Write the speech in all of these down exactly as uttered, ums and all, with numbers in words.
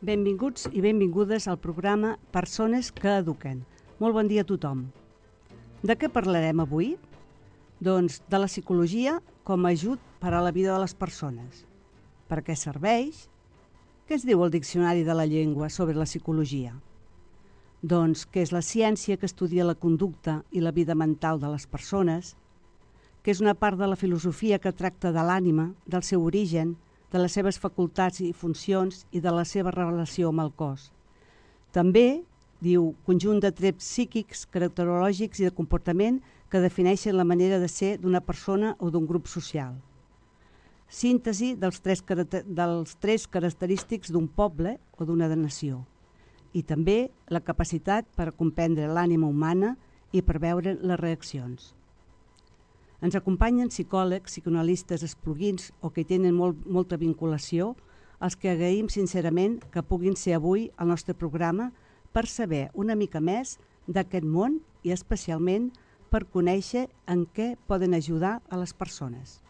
Benvinguts i benvingudes al programa Persones que eduquen. Molt bon dia a tothom. De què parlarem avui? Doncs de la psicologia com a ajut per a la vida de les persones. Per què serveix? Què es diu al Diccionari de la Llengua sobre la psicologia? Doncs què és la ciència que estudia la conducta i la vida mental de les persones? Què és una part de la filosofia que tracta de l'ànima, del seu origen, de les seves facultats i funcions i de la seva relació amb el cos. També, diu, conjunt de trets psíquics, caracterològics i de comportament que defineixen la manera de ser d'una persona o d'un grup social. Síntesi dels tres, dels tres característics d'un poble o d'una nació. I també la capacitat per comprendre l'ànima humana i per veure les reaccions. Ens acompanyen psicòlegs, psicoanalistes espluguins o que tenen molt, molta vinculació, els que agraïm sincerament que puguin ser avui al nostre programa per saber una mica més d'aquest món i especialment per conèixer en què poden ajudar a les persones.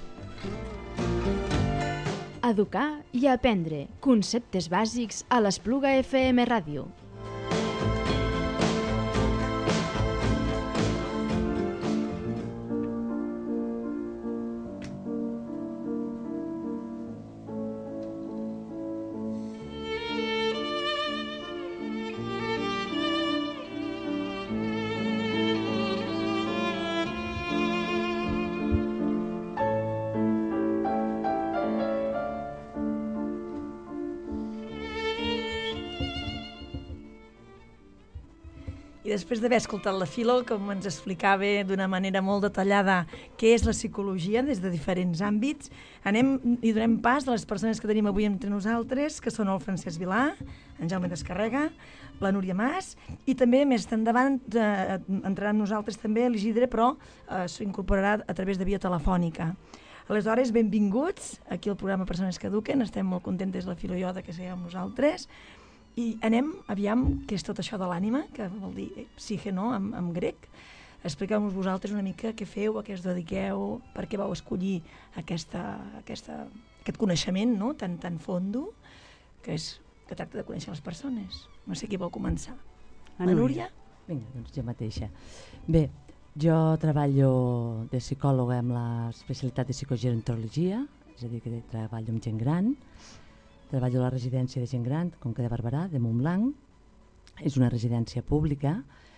Educar i aprendre conceptes bàsics a l'Espluga F M Ràdio. I després d'haver escoltat la Filo, com ens explicava d'una manera molt detallada què és la psicologia des de diferents àmbits, anem i donem pas a les persones que tenim avui entre nosaltres, que són el Francesc Vilà, en Jaume Descarrega, la Núria Mas, i també més endavant eh, entrarà amb nosaltres també l'Isidre, però eh, s'incorporarà a través de via telefònica. Aleshores, benvinguts aquí al programa Persones que eduquen, estem molt contentes la Filo i jo que sigueu amb nosaltres. I anem, aviam, què és tot això de l'ànima, que vol dir psique, no?, en, en grec. Expliqueu-nos vosaltres una mica què feu, a què us dediqueu, per què vau escollir aquesta, aquesta, aquest coneixement, no?, tan, tan fondo, que, és, que tracta de conèixer les persones. No sé qui vol començar. La Núria? Vinga, doncs jo mateixa. Bé, jo treballo de psicòloga amb l'especialitat de psicogerontologia, és a dir, que treballo amb gent gran. Treballo a la residència de gent gran, Conca de Barberà, de Montblanc. És una residència pública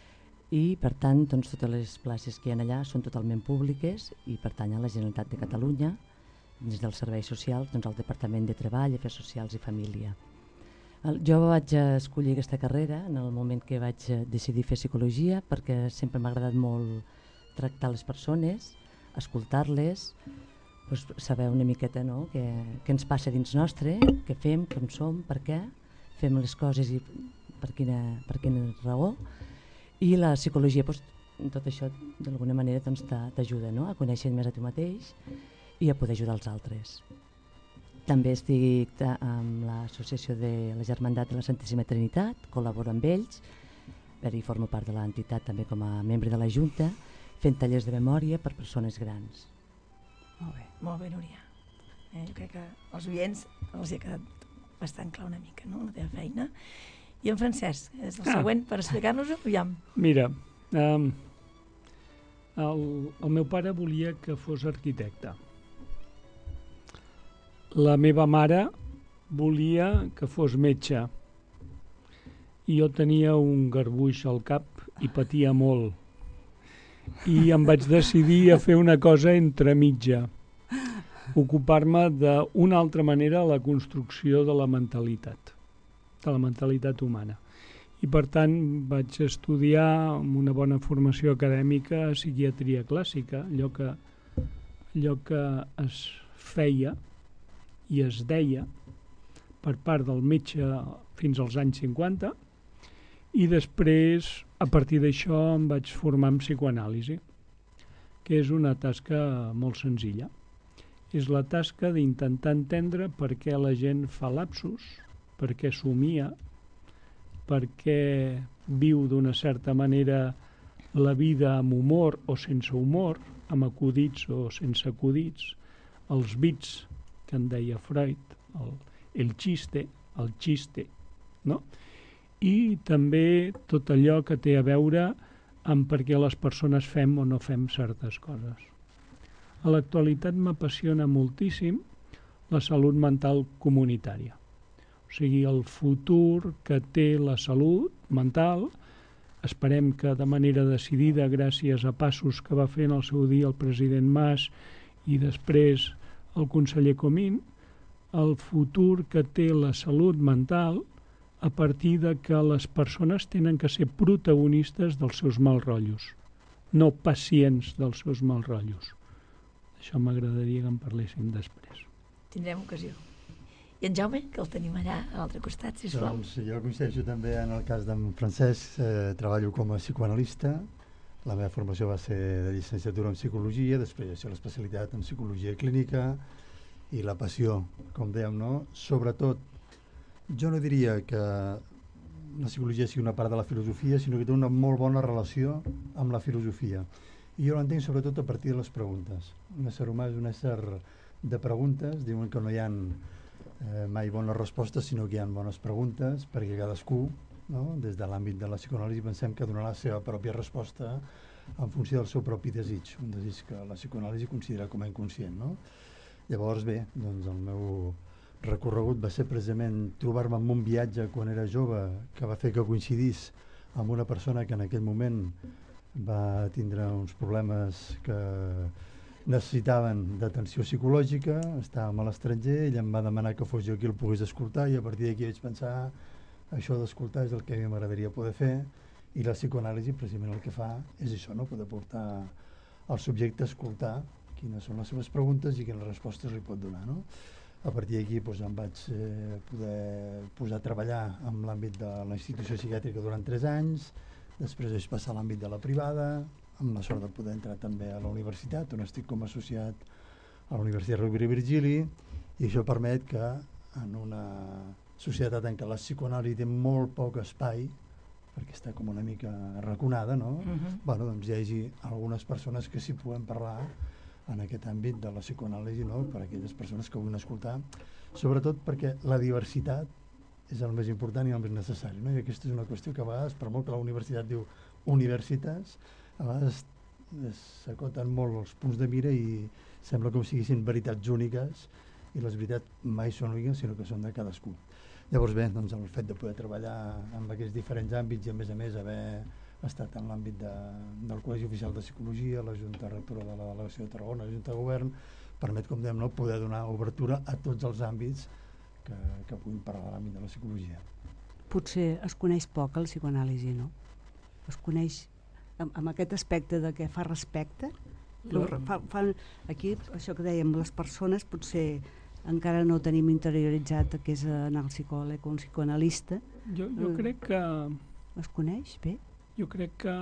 i, per tant, doncs, totes les places que hi ha allà són totalment públiques i pertanyen a la Generalitat de Catalunya, dins dels serveis socials, doncs, al Departament de Treball, Afers Socials i Família. El, jo vaig escollir aquesta carrera en el moment que vaig decidir fer psicologia perquè sempre m'ha agradat molt tractar les persones, escoltar-les, pues, saber una miqueta, no?, què, què ens passa dins nostre, què fem, com som, per què fem les coses i per quina, per quina raó. I la psicologia, pues, tot això d'alguna manera doncs, t'ajuda, no?, a conèixer més a tu mateix i a poder ajudar els altres. També estic amb l'associació de la Germandat de la Santíssima Trinitat, col·laboro amb ells, i formo part de l'entitat també com a membre de la Junta, fent tallers de memòria per persones grans. Molt bé, molt bé, Núria. Eh, jo crec que als oients els hi ha quedat bastant clar una mica, no?, la teva feina. I en Francesc, és el ah. següent per explicar-nos-ho, aviam. Mira, um, el, el meu pare volia que fos arquitecte. La meva mare volia que fos metge. I jo tenia un garbuix al cap i patia molt. I em vaig decidir a fer una cosa entre mitja, ocupar-me d'una altra manera la construcció de la mentalitat, de la mentalitat humana. I per tant vaig estudiar amb una bona formació acadèmica psiquiatria clàssica, allò que, allò que es feia i es deia per part del metge fins als anys cinquanta, i després, a partir d'això, em vaig formar en psicoanàlisi, que és una tasca molt senzilla. És la tasca d'intentar entendre per què la gent fa lapsus, per què somia, per què viu d'una certa manera la vida amb humor o sense humor, amb acudits o sense acudits, els bits, que en deia Freud, el, el xiste, el xiste, no? I també tot allò que té a veure amb per què les persones fem o no fem certes coses. A l'actualitat m'apassiona moltíssim la salut mental comunitària. O sigui, el futur que té la salut mental, esperem que de manera decidida, gràcies a passos que va fer en el seu dia el president Mas i després el conseller Comín, el futur que té la salut mental a partir de que les persones tenen que ser protagonistes dels seus mals rotllos, no pacients dels seus mals rotllos. Això m'agradaria que en parléssim després. Tindrem ocasió. I en Jaume, que el tenim allà a l'altre costat, sisplau. Doncs jo coincideixo també en el cas d'en Francesc, eh, treballo com a psicoanalista. La meva formació va ser de llicenciatura en psicologia, després va ser l'especialitat en psicologia clínica i la passió, com dèiem, no? Sobretot, jo no diria que la psicologia sigui una part de la filosofia, sinó que té una molt bona relació amb la filosofia. I jo l'entenc sobretot a partir de les preguntes. Un ésser humà és un ésser de preguntes, diuen que no hi ha eh, mai bones respostes, sinó que hi ha bones preguntes, perquè cadascú, no? Des de l'àmbit de la psicoanàlisi, pensem que donarà la seva pròpia resposta en funció del seu propi desig, un desig que la psicoanàlisi considera com a inconscient, no? Llavors, bé, doncs el meu recorregut va ser precisament trobar-me en un viatge quan era jove que va fer que coincidís amb una persona que en aquell moment va tindre uns problemes que necessitaven d'atenció psicològica, estàvem a l'estranger, ell em va demanar que fos jo qui el pogués escoltar i a partir d'aquí vaig pensar això d'escoltar és el que a mi m'agradaria poder fer i la psicoanàlisi precisament el que fa és això, no? Poder portar el subjecte a escoltar quines són les seves preguntes i quines respostes li pot donar, no? A partir d'aquí doncs, em vaig eh, poder posar a treballar en l'àmbit de la institució psiquiàtrica durant tres anys, després vaig passar a l'àmbit de la privada, amb la sort de poder entrar també a la universitat, on estic com a associat a la Universitat Rovira i Virgili, i això permet que en una societat en què la psicoanàlisi té molt poc espai, perquè està com una mica arraconada, no? Uh-huh. Bueno, doncs hi hagi algunes persones que s'hi puguem parlar en aquest àmbit de la psicoanàlisi, no? Per a aquelles persones que vulguin escoltar, sobretot perquè la diversitat és el més important i el més necessari, no? I aquesta és una qüestió que a vegades, per molt que la universitat diu universitats, a vegades s'acoten molt els punts de mira i sembla com si siguessin veritats úniques i les veritats mai són úniques, sinó que són de cadascú. Llavors bé, doncs el fet de poder treballar en aquests diferents àmbits i a més a més haver estat en l'àmbit de, del Col·legi Oficial de Psicologia, la Junta Rectora de la Delegació de Tarragona, la Junta de Govern, permet, com dèiem, no, poder donar obertura a tots els àmbits que, que puguin parlar de l'àmbit de la psicologia. Potser es coneix poc el psicoanàlisi, no? Es coneix amb, amb aquest aspecte de que fa respecte. No. Fa, fa, aquí, això que dèiem, les persones potser encara no tenim interioritzat que és anar al psicòleg o un psicoanalista. Jo, jo crec que... Es coneix bé? Jo crec que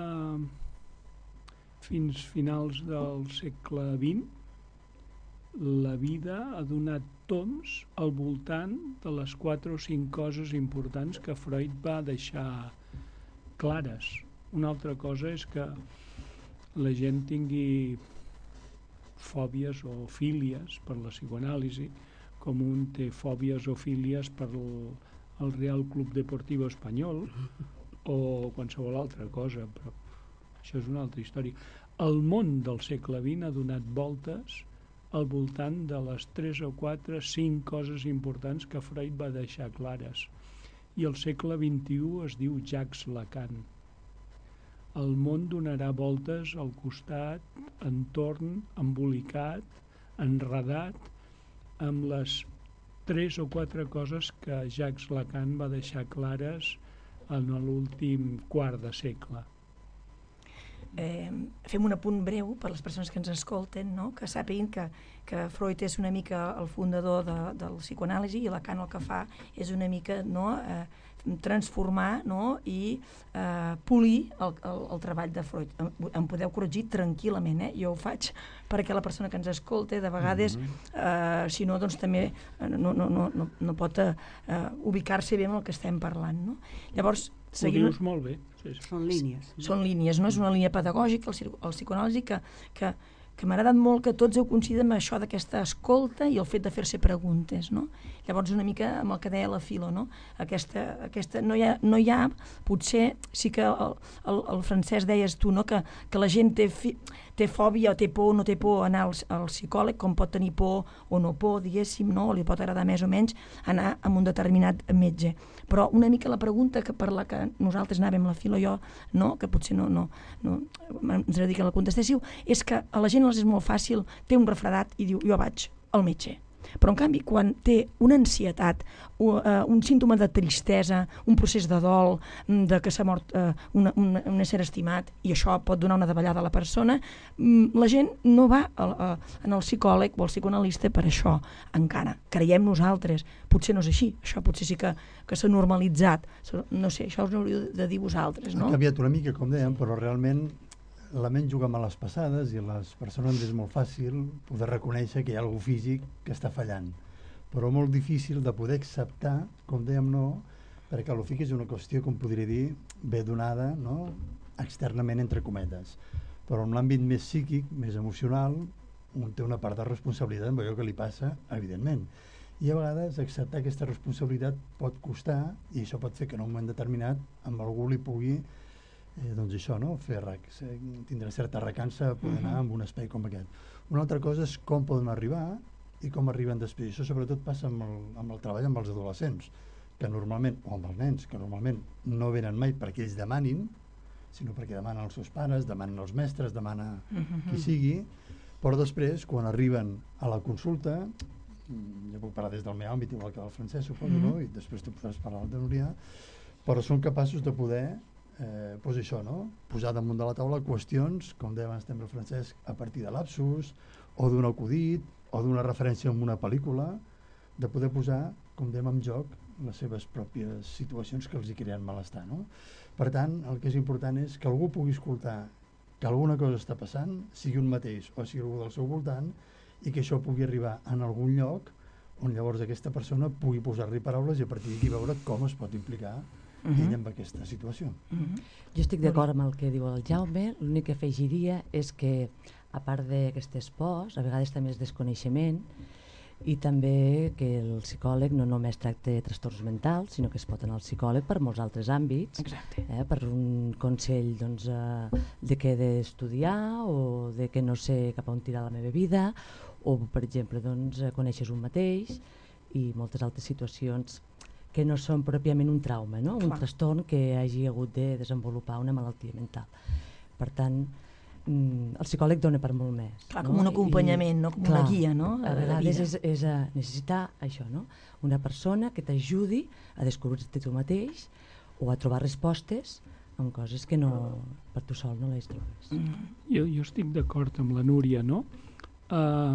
fins finals del segle vint la vida ha donat tombs al voltant de les quatre o cinc coses importants que Freud va deixar clares. Una altra cosa és que la gent tingui fòbies o fílies per la psicoanàlisi, com un té fòbies o fílies per el, el Real Club Deportivo Espanyol o qualsevol altra cosa, però això és una altra història. El món del segle vint ha donat voltes al voltant de les tres o quatre, cinc coses importants que Freud va deixar clares. I el segle vint-i-u es diu Jacques Lacan. El món donarà voltes al costat, entorn, embolicat, enredat, amb les tres o quatre coses que Jacques Lacan va deixar clares en l'últim quart de segle. Eh, fem un apunt breu per les persones que ens escolten, no? Que sàpiguin que, que Freud és una mica el fundador de, del psicoanàlisi i Lacan el que fa és una mica, no, eh, transformar, no, i eh, polir el, el, el treball de Freud. Em, em podeu corregir tranquil·lament, eh? Jo ho faig perquè la persona que ens escolta de vegades, eh, si no, doncs també no, no, no, no, no pot eh, ubicar-se bé amb el que estem parlant, no? Llavors, seguint... Ho dius molt bé. Sí, sí. Són línies. Són línies, no? És una línia pedagògica, el, el psicoanàlisi, que, que, que m'ha agradat molt que tots heu coincidit amb això d'aquesta escolta i el fet de fer-se preguntes, no? Llavors, una mica amb el que deia la Filo, no? Aquesta, aquesta, no, hi ha, no hi ha, potser sí que el, el, el Francesc deies tu, no? que, que la gent té, fi, té fòbia o té por o no té por anar al, al psicòleg, com pot tenir por o no por, diguéssim, no? O li pot agradar més o menys anar a un determinat metge. Però una mica la pregunta que per la que nosaltres anàvem, la Filo i jo, no? Que potser no, no, no ens agradaria que la contestéssiu, és que a la gent els és molt fàcil, té un refredat i diu, jo vaig al metge. Però, en canvi, quan té una ansietat, un, uh, un símptoma de tristesa, un procés de dol, de que s'ha mort uh, una, una, un ésser estimat, i això pot donar una davallada a la persona, um, la gent no va al, a, en el psicòleg o al psicoanalista per això, encara. Creiem nosaltres. Potser no és així. Això potser sí que, que s'ha normalitzat. No sé, això us hauríeu de dir vosaltres, no? Ha canviat una mica, com dèiem, però realment la ment juga males passades i a les persones és molt fàcil poder reconèixer que hi ha algú físic que està fallant, però molt difícil de poder acceptar, com dèiem, no, perquè el físic és una qüestió, com podria dir, bé donada, no?, externament, entre cometes, però en l'àmbit més psíquic, més emocional, un té una part de responsabilitat amb allò que li passa, evidentment, i a vegades acceptar aquesta responsabilitat pot costar, i això pot fer que en un moment determinat amb algú li pugui Eh, doncs això, no? Fer rec, tindrà certa recança poder anar uh -huh. en un espai com aquest. Una altra cosa és com poden arribar i com arriben després. Això sobretot passa amb el, amb el treball amb els adolescents, que normalment, o amb els nens, que normalment no venen mai perquè ells demanin, sinó perquè demanen els seus pares, demanen els mestres, demana uh -huh. qui sigui, però després, quan arriben a la consulta, jo puc parlar des del meu àmbit, igual que el Francesc, suposo, uh -huh. no? I després tu podràs parlar de Núria, però són capaços de poder Eh, pues això, no? Posar damunt de la taula qüestions, com deia abans també el Francesc, a partir de lapsus, o d'un acudit, o d'una referència en una pel·lícula, de poder posar, com dèiem, en joc les seves pròpies situacions que els hi creen malestar, no? Per tant, el que és important és que algú pugui escoltar que alguna cosa està passant, sigui un mateix o sigui algú del seu voltant, i que això pugui arribar en algun lloc on llavors aquesta persona pugui posar-li paraules i a partir d'aquí veure com es pot implicar Uh -huh. ell amb aquesta situació. Uh -huh. Jo estic d'acord amb el que diu el Jaume. L'únic que afegiria és que, a part d'aquestes pors, a vegades també és desconeixement, i també que el psicòleg no només tracta trastorns mentals, sinó que es pot anar al psicòleg per molts altres àmbits. Exacte. Eh, per un consell, doncs, eh, de què he d'estudiar, o de que no sé cap a on tirar la meva vida, o, per exemple, doncs, coneixes un mateix, i moltes altres situacions que no són pròpiament un trauma, no? Un trastorn que hagi hagut de desenvolupar una malaltia mental. Per tant, mm, el psicòleg dona per molt més. Clar, no? com un acompanyament, I, no? Com clar, una guia, no? A vegades és, és a necessitar això, no? Una persona que t'ajudi a descobrir-te tu mateix o a trobar respostes en coses que no, per tu sol no les trobes. Mm. Jo, jo estic d'acord amb la Núria, no? Uh,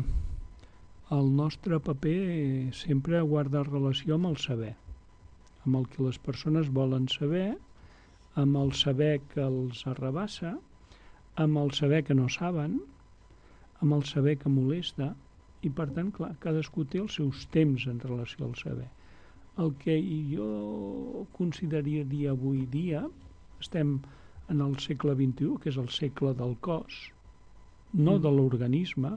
el nostre paper sempre guarda relació amb el saber, amb el que les persones volen saber, amb el saber que els arrabassa, amb el saber que no saben, amb el saber que molesta, i per tant, clar, cadascú té els seus temps en relació al saber. El que jo consideraria avui dia, estem en el segle vint-i-u, que és el segle del cos, no mm. de l'organisme,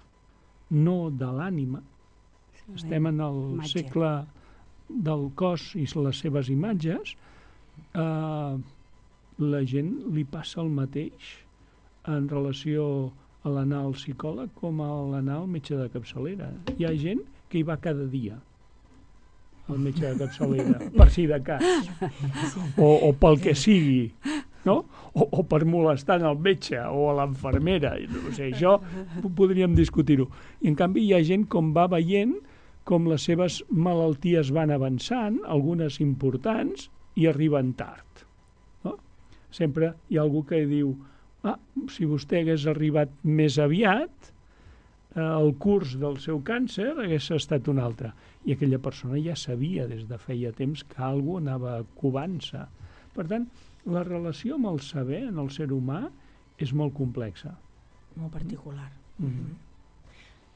no de l'ànima, sí, estem en el imatge. Segle del cos i les seves imatges, eh, la gent li passa el mateix en relació a l'anar al psicòleg com a l'anar al metge de capçalera. Hi ha gent que hi va cada dia al metge de capçalera, per si de cas, o, o pel que sigui, no? O, o per molestar el metge o a l'enfermera, no sé, això podríem discutir-ho. I en canvi hi ha gent com va veient com les seves malalties van avançant, algunes importants, i arriben tard. No? Sempre hi ha algú que diu, ah, si vostè hagués arribat més aviat, eh, el curs del seu càncer hagués estat un altre. I aquella persona ja sabia des de feia temps que alguna cosa anava covant-se. Per tant, la relació amb el saber en el ser humà és molt complexa. Molt particular. Mm-hmm.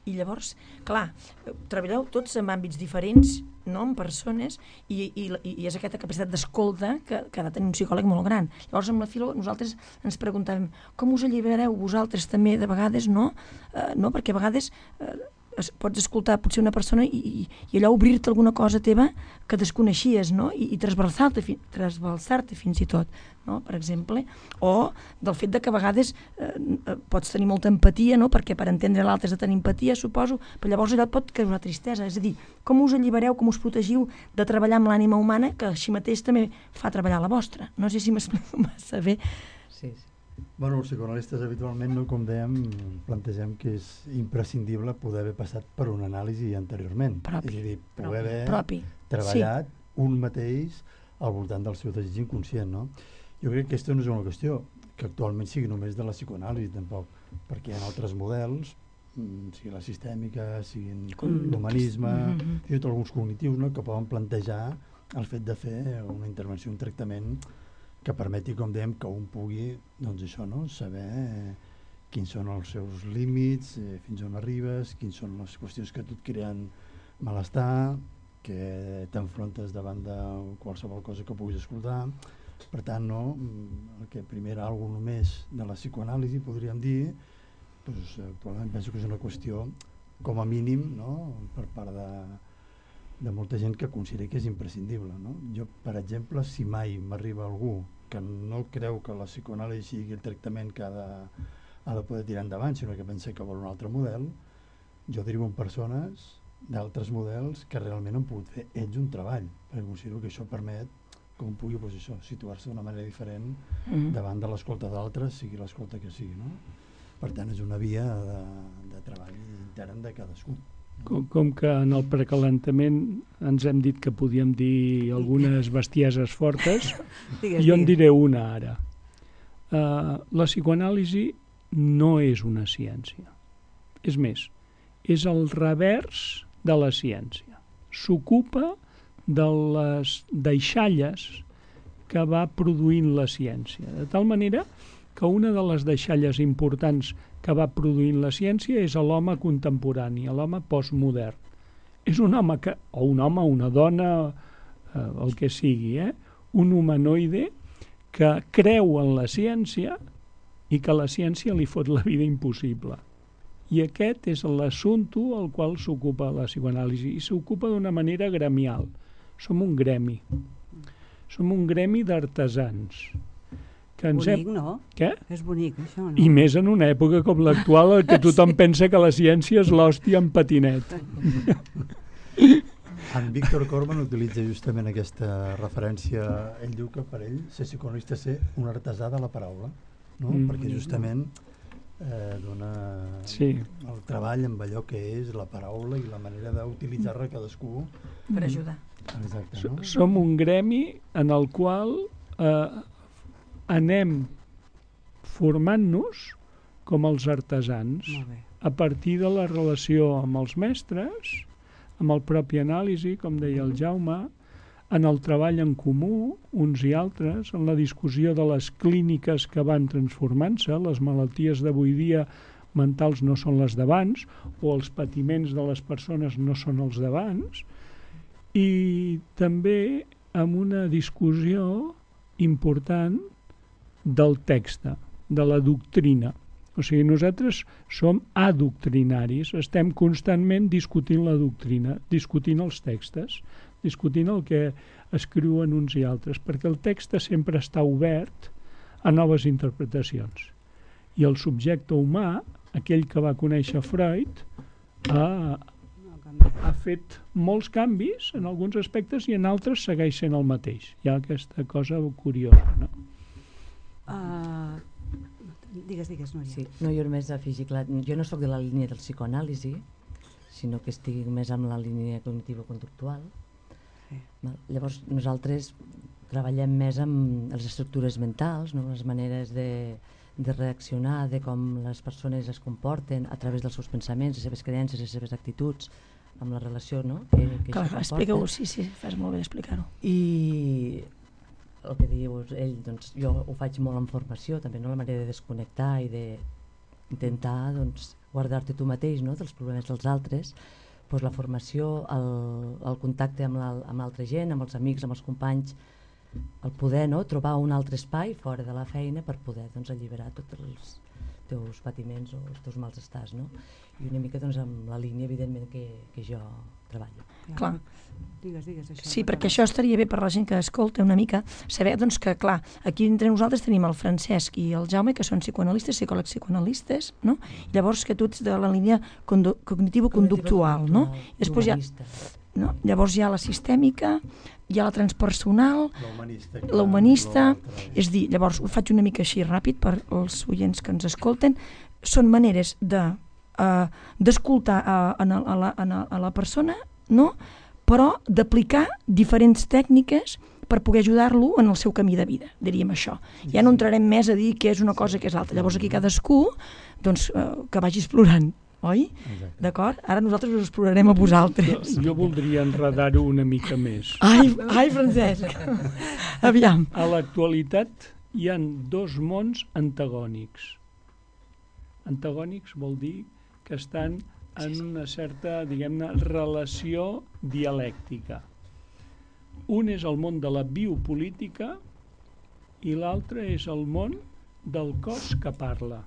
I llavors, clar, treballeu tots en àmbits diferents, no en persones, i, i, i és aquesta capacitat d'escolta que, que ha de tenir un psicòleg molt gran. Llavors, amb la Filo, nosaltres ens preguntàvem com us allibereu vosaltres també de vegades, no? Uh, no? Perquè a vegades uh, es, pots escoltar potser una persona i, i, i allò obrir-te alguna cosa teva que desconeixies, no? I, i trasbalsar-te fi, trasbalsar-te fins i tot, no? Per exemple, o del fet de que a vegades eh, pots tenir molta empatia, no? Perquè per entendre l'altre has de tenir empatia, suposo, però llavors allò et pot causar tristesa. És a dir, com us allibereu, com us protegiu de treballar amb l'ànima humana, que així mateix també fa treballar la vostra. No sé si m'explico massa bé. Sí, sí. Bueno, els psicoanalistes habitualment, no, com dèiem, plantegem que és imprescindible poder haver passat per una anàlisi anteriorment. Propi. És a dir, poder propi, haver propi. treballat sí. un mateix al voltant del seu desig inconscient, no? Jo crec que aquesta no és una qüestió que actualment sigui només de la psicoanàlisi, tampoc, perquè hi ha altres models, sigui la sistèmica, siguin l'humanisme, mm-hmm. i tot alguns cognitius, no?, que poden plantejar el fet de fer una intervenció, un tractament que permeti, com dèiem, que un pugui, doncs això, no?, saber eh, quins són els seus límits, eh, fins on arribes, quins són les qüestions que tu et creen malestar, que t'enfrontes davant de qualsevol cosa que puguis escoltar. Per tant, no, el que primer era alguna només de la psicoanàlisi, podríem dir, doncs, actualment penso que és una qüestió, com a mínim, no?, per part de, de molta gent que considera que és imprescindible, no? Jo, per exemple, si mai m'arriba algú que no creu que la psicoanàlisi sigui el tractament que ha de, ha de poder tirar endavant, sinó que pensa que vol un altre model, jo derivo en persones d'altres models que realment han pogut fer ells un treball, perquè considero que això permet com pugui, doncs això, situar-se d'una manera diferent mm-hmm. davant de l'escolta d'altres, sigui l'escolta que sigui, no? Per tant, és una via de, de treball intern de cadascú. Com, com que en el precalentament ens hem dit que podíem dir algunes bestieses fortes, digues, jo en diré una ara. Uh, la psicoanàlisi no és una ciència. És més, és el revers de la ciència. S'ocupa de les deixalles que va produint la ciència. De tal manera que una de les deixalles importants que va produint la ciència és l'home contemporani, l'home postmodern. És un home, que, o un home, una dona, eh, el que sigui, eh? un humanoide que creu en la ciència i que la ciència li fot la vida impossible. I aquest és l'assumpte al qual s'ocupa la psicoanàlisi, i s'ocupa d'una manera gremial. Som un gremi. Som un gremi d'artesans. Que ens bonic, hem... no? Què? És bonic, això, no? I més en una època com l'actual, en què tothom sí. pensa que la ciència és l'hòstia en patinet. En Víctor Corman utilitza justament aquesta referència. Ell diu que per ell ser psicoanalista és ser un artesà de la paraula, no? Mm. Perquè justament eh, dona sí. el treball amb allò que és la paraula i la manera d'utilitzar-la cadascú per ajudar. Exacte, no? Som un gremi en el qual eh, anem formant-nos com els artesans a partir de la relació amb els mestres, amb el propi anàlisi, com deia el Jaume, en el treball en comú, uns i altres, en la discussió de les clíniques que van transformant-se, les malalties d'avui dia mentals no són les d'abans, o els patiments de les persones no són els d'abans, i també amb una discussió important del text, de la doctrina. O sigui, nosaltres som adoctrinaris, estem constantment discutint la doctrina, discutint els textos, discutint el que escriuen uns i altres, perquè el text sempre està obert a noves interpretacions. I el subjecte humà, aquell que va conèixer Freud, ha, ha fet molts canvis en alguns aspectes i en altres segueix sent el mateix. Hi ha aquesta cosa curiosa, no? Uh, digues, digues, Núria. Sí, no, jo només afegir, clar, jo no soc de la línia del psicoanàlisi, sinó que estic més amb la línia cognitiva-conductual. Sí. Llavors, nosaltres treballem més amb les estructures mentals, no? Les maneres de, de reaccionar, de com les persones es comporten a través dels seus pensaments, les seves creences, les seves actituds, amb la relació, no? Que, que clar, explica-ho, sí, sí, fas molt bé explicar-ho. I el que dius ell, doncs jo ho faig molt en formació, també, no? La manera de desconnectar i d'intentar, doncs, guardar-te tu mateix, no?, dels problemes dels altres, doncs la formació, el, el contacte amb l'altra gent, amb els amics, amb els companys, el poder, no?, trobar un altre espai fora de la feina per poder, doncs, alliberar tots els teus patiments o els teus mals estats, no? I una mica, doncs, amb la línia, evidentment, que, que jo treballo. Clar. Digues, digues, això. Sí, perquè això estaria bé per la gent que escolta una mica, saber, doncs, que, clar, aquí entre nosaltres tenim el Francesc i el Jaume, que són psicoanalistes, psicòlegs psicoanalistes, no? I llavors que tu ets de la línia condu cognitivo-conductual, no? I després hi ha, no? Llavors hi ha la sistèmica, hi ha la transpersonal, la humanista, és dir, llavors ho faig una mica així ràpid per als oients que ens escolten, són maneres de uh, d'escoltar uh, a, a, la, a, a la persona, no?, però d'aplicar diferents tècniques per poder ajudar-lo en el seu camí de vida, diríem això. Ja no entrarem més a dir què és una cosa i què és l'altra. Llavors aquí cadascú, doncs, uh, que vagi explorant, oi? D'acord? Ara nosaltres us explorarem a vosaltres. Jo, jo voldria enredar-ho una mica més. Ai, ai, Francesc! Aviam. A l'actualitat hi ha dos mons antagònics. Antagònics vol dir que estan en una certa, diguem-ne, relació dialèctica. Un és el món de la biopolítica i l'altre és el món del cos que parla.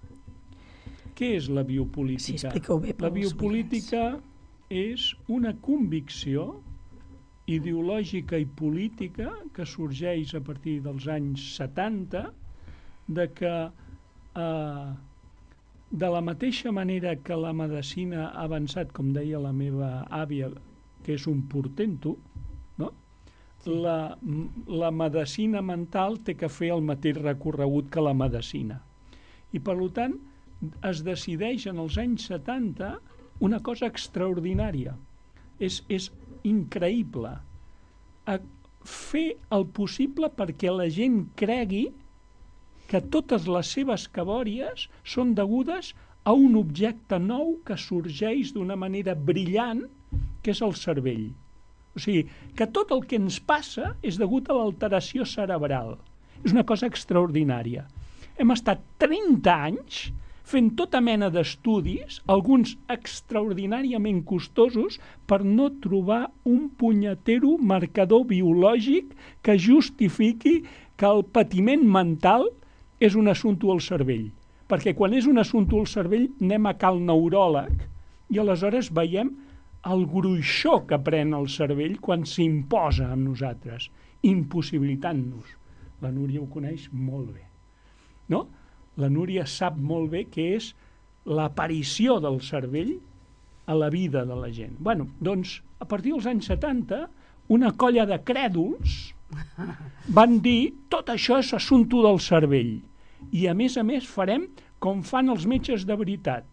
Què és la biopolítica? Sí, explica-ho bé. La biopolítica és una convicció ideològica i política que sorgeix a partir dels anys setanta de que eh, de la mateixa manera que la medicina ha avançat, com deia la meva àvia, que és un portento, no? Sí. La, la medicina mental té que fer el mateix recorregut que la medicina. I, per tant, es decideix en els anys setanta una cosa extraordinària. És, és increïble. A fer el possible perquè la gent cregui que totes les seves cabòries són degudes a un objecte nou que sorgeix d'una manera brillant, que és el cervell. O sigui, que tot el que ens passa és degut a l'alteració cerebral. És una cosa extraordinària. Hem estat trenta anys fent tota mena d'estudis, alguns extraordinàriament costosos, per no trobar un punyetero marcador biològic que justifiqui que el patiment mental és un assumpte al cervell. Perquè quan és un assumpte al cervell anem a cal neuròleg i aleshores veiem el gruixó que pren el cervell quan s'imposa amb nosaltres, impossibilitant-nos. La Núria ho coneix molt bé. No? La Núria sap molt bé què és l'aparició del cervell a la vida de la gent. Bueno, doncs, a partir dels anys setanta, una colla de crèduls van dir tot això és assumpte del cervell. I a més a més farem com fan els metges de veritat.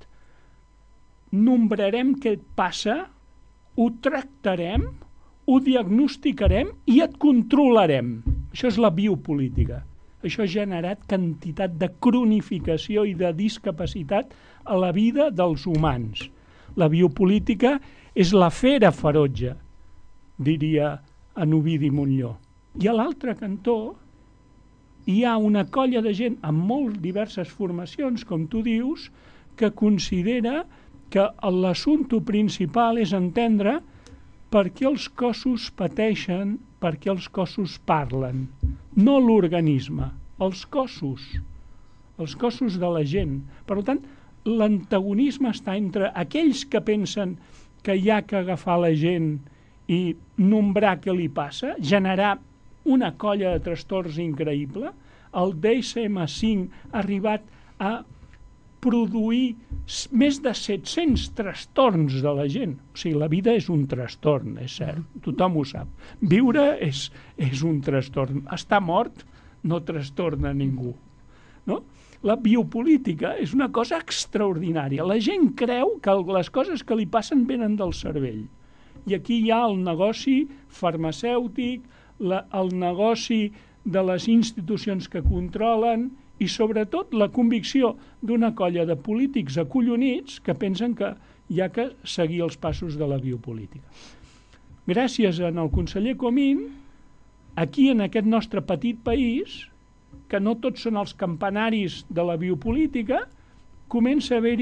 Nombrarem què et passa, ho tractarem, ho diagnosticarem i et controlarem. Això és la biopolítica. Això ha generat quantitat de cronificació i de discapacitat a la vida dels humans. La biopolítica és la fera ferotge, diria en Ovidi Montllor. I a l'altre cantó hi ha una colla de gent amb molt diverses formacions, com tu dius, que considera que l'assumpte principal és entendre per què els cossos pateixen, per què els cossos parlen. No l'organisme, els cossos, els cossos de la gent. Per tant, l'antagonisme està entre aquells que pensen que hi ha que agafar la gent i nombrar què li passa, generar una colla de trastorns increïble. El D S M cinc ha arribat a produir més de set-cents trastorns de la gent. O sigui, la vida és un trastorn, és cert, tothom ho sap. Viure és, és un trastorn. Estar mort no trastorna ningú. No? La biopolítica és una cosa extraordinària. La gent creu que les coses que li passen venen del cervell. I aquí hi ha el negoci farmacèutic, la, el negoci de les institucions que controlen i sobretot la convicció d'una colla de polítics acollonits que pensen que hi ha que seguir els passos de la biopolítica. Gràcies al conseller Comín, aquí en aquest nostre petit país, que no tots són els campanaris de la biopolítica, comença a haver-hi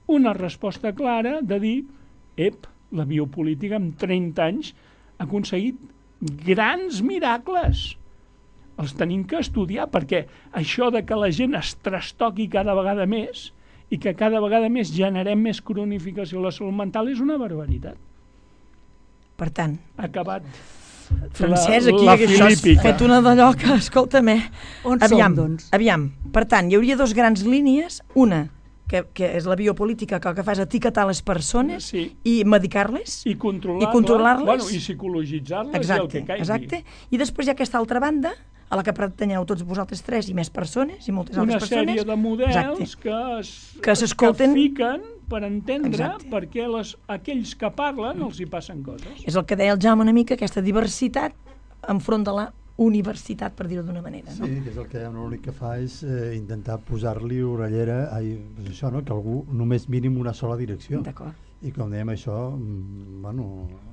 una resposta clara de dir, ep, la biopolítica en trenta anys ha aconseguit grans miracles. Els tenim que estudiar, perquè això de que la gent es trastoqui cada vegada més i que cada vegada més generem més cronificació de la salut mental és una barbaritat. Per tant, ha acabat Francesc, aquí la això has fet una d'allò que, escolta'm, eh? On aviam, som, doncs? Aviam, per tant, hi hauria dos grans línies, una, que, que és la biopolítica, que el que fa és etiquetar les persones sí. i medicar-les i controlar-les, i, controlar bueno, i psicologitzar-les i el que caigui. Exacte, i després hi ha aquesta altra banda, a la que pertanyeu tots vosaltres tres i més persones, i moltes una altres persones. Una sèrie de models exacte. que, es, que s'escolten, que fiquen per entendre exacte. perquè les, aquells que parlen els hi passen coses. És el que deia el Jaume una mica, aquesta diversitat enfront de la universitat, per dir-ho d'una manera. No? Sí, que és el que l'únic que fa és eh, intentar posar-li orellera a pues això, no? Que algú només mínim una sola direcció. D'acord. I com dèiem, això mm, bueno,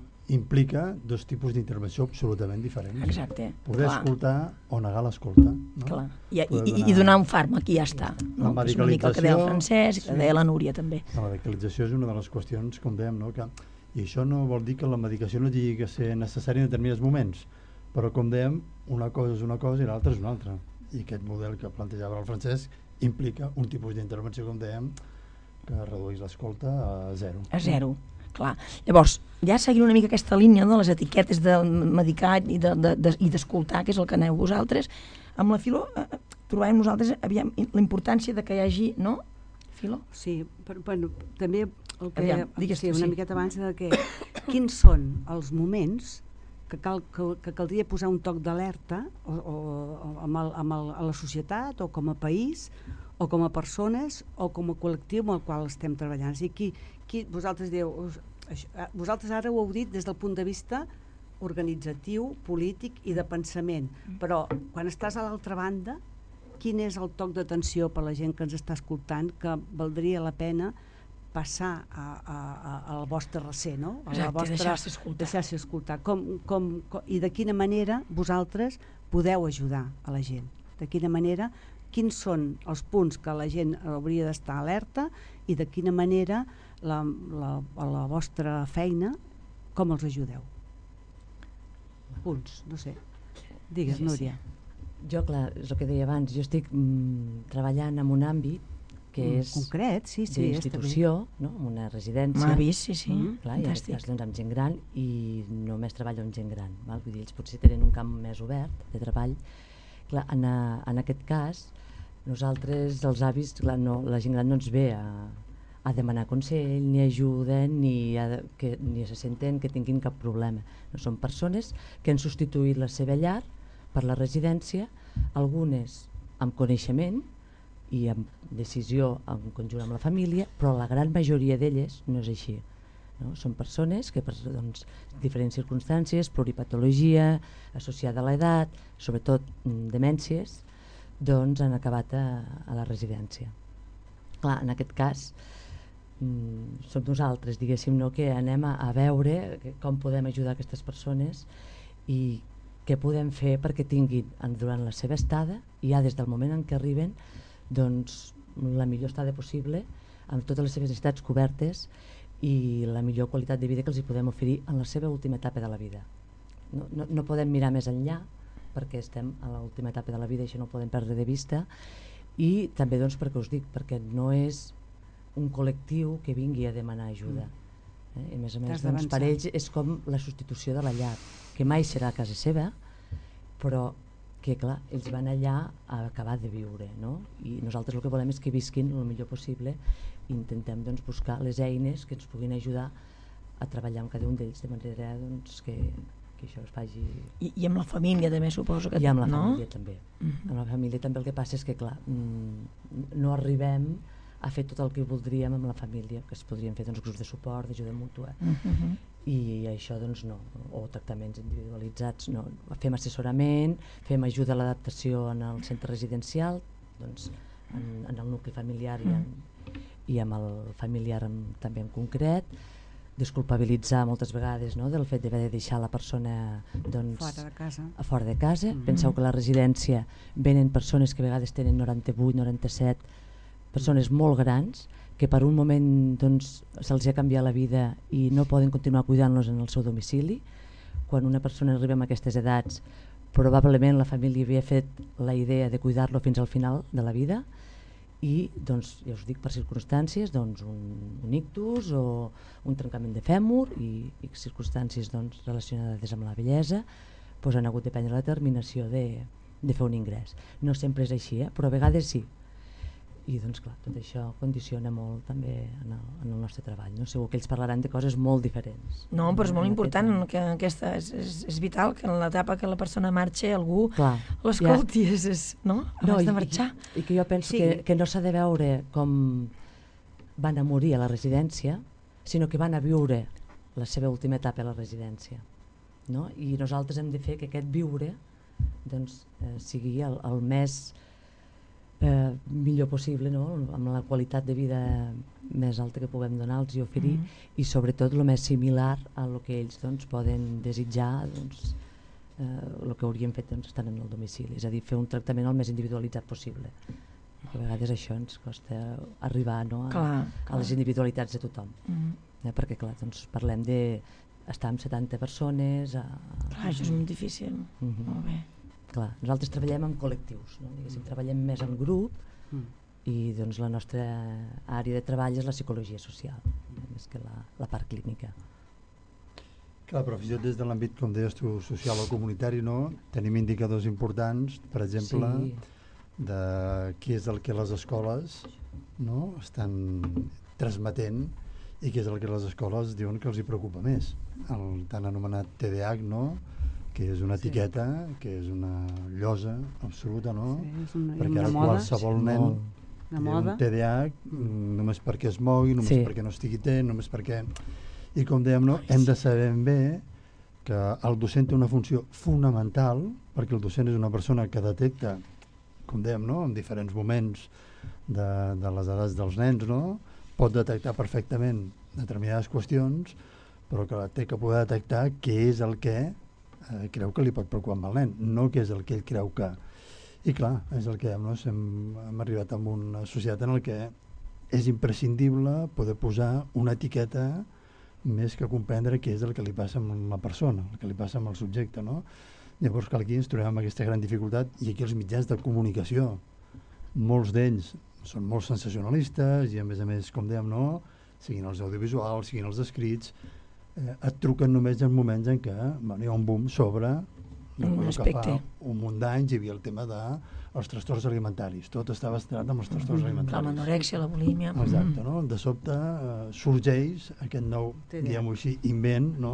implica dos tipus d'intervenció absolutament diferents. Exacte. Poder clar. escoltar o negar l'escolta. No? Clar. I, i, donar... I donar un fàrmac i ja està. No? La És una mica el que deia el Francesc, que sí. deia la Núria també. La medicalització és una de les qüestions, com dèiem, no? Que, i això no vol dir que la medicació no hagi de ser necessària en determinats moments, però com dèiem, una cosa és una cosa i l'altra és una altra. I aquest model que plantejava el Francesc implica un tipus d'intervenció, com dèiem, que redueix l'escolta a zero. A zero, clar. Llavors, ja seguint una mica aquesta línia de les etiquetes de medicar i d'escoltar, de, de, que és el que aneu vosaltres, amb la Filo eh, trobem nosaltres aviam, la importància de que hi hagi, no, Filo? Sí, però, bueno, també el que aviam, digues, sí, una sí. miqueta abans de que quins són els moments que, cal, que, que caldria posar un toc d'alerta o, o, o amb el, amb el, a la societat o com a país o com a persones o com a col·lectiu amb el qual estem treballant. És a dir, qui, qui, vosaltres dieu, això, vosaltres ara ho heu dit des del punt de vista organitzatiu, polític i de pensament, però quan estàs a l'altra banda, quin és el toc d'atenció per la gent que ens està escoltant que valdria la pena passar a, a, a, al vostre recer, no? A Exacte, la vostra, deixar-se escoltar. Deixar-se escoltar. Com, com, com, I de quina manera vosaltres podeu ajudar a la gent? De quina manera, quins són els punts que la gent hauria d'estar alerta i de quina manera la, la, la vostra feina, com els ajudeu? Punts, no sé. Digues, sí, Núria. Sí. Jo, clar, és el que deia abans, jo estic mm, treballant en un àmbit que és concret, sí, sí, d'institució, no? Una residència. M'ha vist, sí, sí. Mm, clar, i en aquest cas doncs, amb gent gran i només treballo amb gent gran. Val? Vull dir, ells potser tenen un camp més obert de treball. Clar, en, a, en aquest cas, nosaltres, els avis, clar, no, la gent gran no ens ve a, a demanar consell, ni ajuda, ni, a, que, ni se senten que tinguin cap problema. No són persones que han substituït la seva llar per la residència, algunes amb coneixement, i amb decisió en conjunt amb la família, però la gran majoria d'elles no és així. No? Són persones que per doncs, diferents circumstàncies, pluripatologia, associada a l'edat, sobretot mm, demències, doncs han acabat a, a la residència. Clar, en aquest cas, mm, som nosaltres, diguéssim, no, que anem a, a veure com podem ajudar aquestes persones i què podem fer perquè tinguin durant la seva estada, i ja des del moment en què arriben, doncs la millor estada possible amb totes les seves necessitats cobertes i la millor qualitat de vida que els hi podem oferir en la seva última etapa de la vida. No, no, no podem mirar més enllà perquè estem a l'última etapa de la vida i això no ho podem perdre de vista, i també doncs perquè us dic, perquè no és un col·lectiu que vingui a demanar ajuda. Eh? I a més a més doncs, per ells és com la substitució de la llar, que mai serà a casa seva, però que clar, ells van allà a acabar de viure, no? I nosaltres el que volem és que visquin el millor possible i intentem doncs, buscar les eines que ens puguin ajudar a treballar amb cada un d'ells de manera doncs, que, que això es faci... I, I amb la família també suposo que... I amb la no? família també. Uh-huh. Amb la família també el que passa és que clar, no arribem a fer tot el que voldríem amb la família, que es podrien fer doncs, grups de suport, d'ajuda mútua. Uh-huh. I això doncs no, o tractaments individualitzats no. Fem assessorament, fem ajuda a l'adaptació en el centre residencial, doncs en, en el nucli familiar i, en, i amb el familiar en, també en concret, desculpabilitzar moltes vegades no, del fet d'haver de deixar la persona doncs, fora de casa. A fora de casa. Mm-hmm. Penseu que a la residència venen persones que a vegades tenen noranta-vuit, noranta-set, persones molt grans que per un moment doncs, se'ls ha canviat la vida i no poden continuar cuidant-los en el seu domicili. Quan una persona arriba a aquestes edats, probablement la família havia fet la idea de cuidar-lo fins al final de la vida i, doncs, ja us dic, per circumstàncies, doncs, un, un ictus o un trencament de fèmur i, i circumstàncies doncs, relacionades amb la vellesa, doncs han hagut de prendre la determinació de, de fer un ingrés. No sempre és així, eh? Però a vegades sí. I doncs clar, tot això condiciona molt també en el, en el nostre treball, no? Segur que ells parlaran de coses molt diferents. No, però és molt important que aquesta, és, és, és vital que en l'etapa que la persona marxa algú l'escolti, ja. és, és, no? Abans no, de marxar. I, i que jo penso sí. que, que no s'ha de veure com van a morir a la residència, sinó que van a viure la seva última etapa a la residència, no? I nosaltres hem de fer que aquest viure doncs, eh, sigui el, el més Eh, millor possible, no? Amb la qualitat de vida més alta que puguem donar-los i oferir, mm. i sobretot el més similar a el que ells doncs, poden desitjar, doncs, eh, el que haurien fet doncs, estant en el domicili, és a dir, fer un tractament el més individualitzat possible. A vegades això ens costa arribar, no? a, clar, clar. a les individualitats de tothom, mm. eh, perquè clar, doncs, parlem d'estar amb setanta persones a... Clar, això és molt difícil. Mm-hmm. Molt bé. Clar, nosaltres treballem en col·lectius, no? Diguéssim, treballem més en grup mm. i doncs, la nostra àrea de treball és la psicologia social, mm. més que la, la part clínica. Clar, però fins i tot des de l'àmbit, com deies tu, social o comunitari, no? Tenim indicadors importants, per exemple, sí. de què és el que les escoles, no? estan transmetent i què és el que les escoles diuen que els hi preocupa més. El tan anomenat T D A H, no? que és una etiqueta, sí. que és una llosa absoluta, no? Sí, és una, perquè ara moda, qualsevol sí. nen té un T D A H mm. només perquè es mogui, només sí. perquè no estigui ten, només perquè... I com dèiem, no? hem de saber ben bé que el docent té una funció fonamental, perquè el docent és una persona que detecta, com dèiem, no? en diferents moments de, de les edats dels nens, no? pot detectar perfectament determinades qüestions, però que té que poder detectar què és el que Eh, creu que li pot preocupar amb el nen, no que és el que ell creu que... I clar, és el que no? hem, hem arribat a una societat en què és imprescindible poder posar una etiqueta més que comprendre què és el que li passa amb la persona, el que li passa amb el subjecte, no? Llavors clar, aquí ens trobem amb aquesta gran dificultat i aquí els mitjans de comunicació, molts d'ells són molt sensacionalistes i a més a més, com dèiem, no? siguin els audiovisuals, siguin els escrits, Eh, et truquen només en moments en què bueno, hi ha un boom sobre un aspecte. Fa un munt d'anys hi havia el tema dels trastorns alimentaris, tot estava centrat amb els trastorns mm, alimentaris, l'anorèxia, la bulímia. Exacte, mm. no? De sobte eh, sorgeix aquest nou, diguem-ho així, invent, no?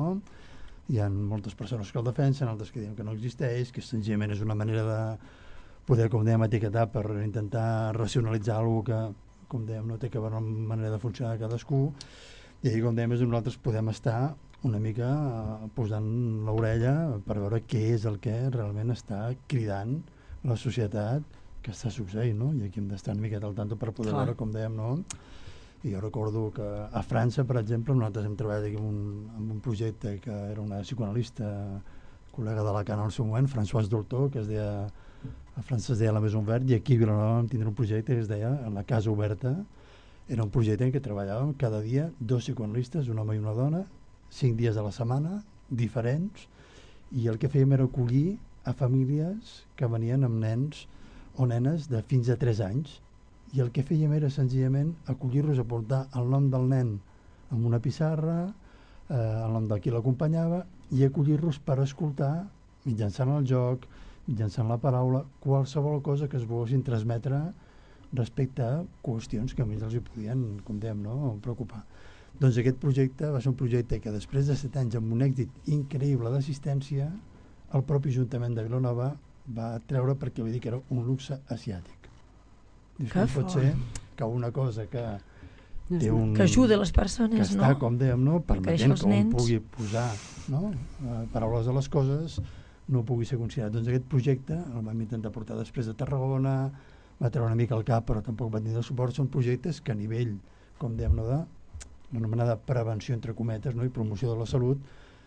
Hi ha moltes persones que el defensen, altres que diuen que no existeix, que senzillament és una manera de poder, com dèiem, etiquetar per intentar racionalitzar alguna que, com dèiem, no té que veure amb manera de funcionar de cadascú. I ahir, com dèiem, nosaltres podem estar una mica uh, posant l'orella per veure què és el que realment està cridant la societat que està succeint, no? I aquí hem d'estar una miqueta al tanto per poder Clar. veure, com dèiem, no? I jo recordo que a França, per exemple, nosaltres hem treballat aquí amb un, amb un projecte que era una psicoanalista, col·lega de Alacant al seu moment, Françoise Dolto, que es deia, a França es deia la Maison Verte, i aquí a Vilanova vam tindre un projecte que es deia La Casa Oberta. Era un projecte en què treballàvem cada dia dos psicoanalistes, un home i una dona, cinc dies a la setmana, diferents, i el que fèiem era acollir a famílies que venien amb nens o nenes de fins a tres anys, i el que fèiem era senzillament acollir-los, aportar el nom del nen amb una pissarra, eh, el nom de qui l'acompanyava, i acollir-los per escoltar, mitjançant el joc, mitjançant la paraula, qualsevol cosa que es volguessin transmetre respecte a qüestions que a més els hi podien, com dèiem, no, preocupar. Doncs aquest projecte va ser un projecte que després de set anys amb un èxit increïble d'assistència, el propi Ajuntament de Vilanova va treure perquè vull dir que era un luxe asiàtic. Dius, que pot ser que una cosa que té un... Que ajuda les persones, que està, no? com dèiem, no, permetent que un pugui posar, no, paraules a les coses, no pugui ser considerat. Doncs aquest projecte el vam intentar portar després a Tarragona, va treure una mica al cap, però tampoc va tenir el suport. Són projectes que a nivell, com dèiem, no, de l'anomenada prevenció, entre cometes, no, i promoció de la salut,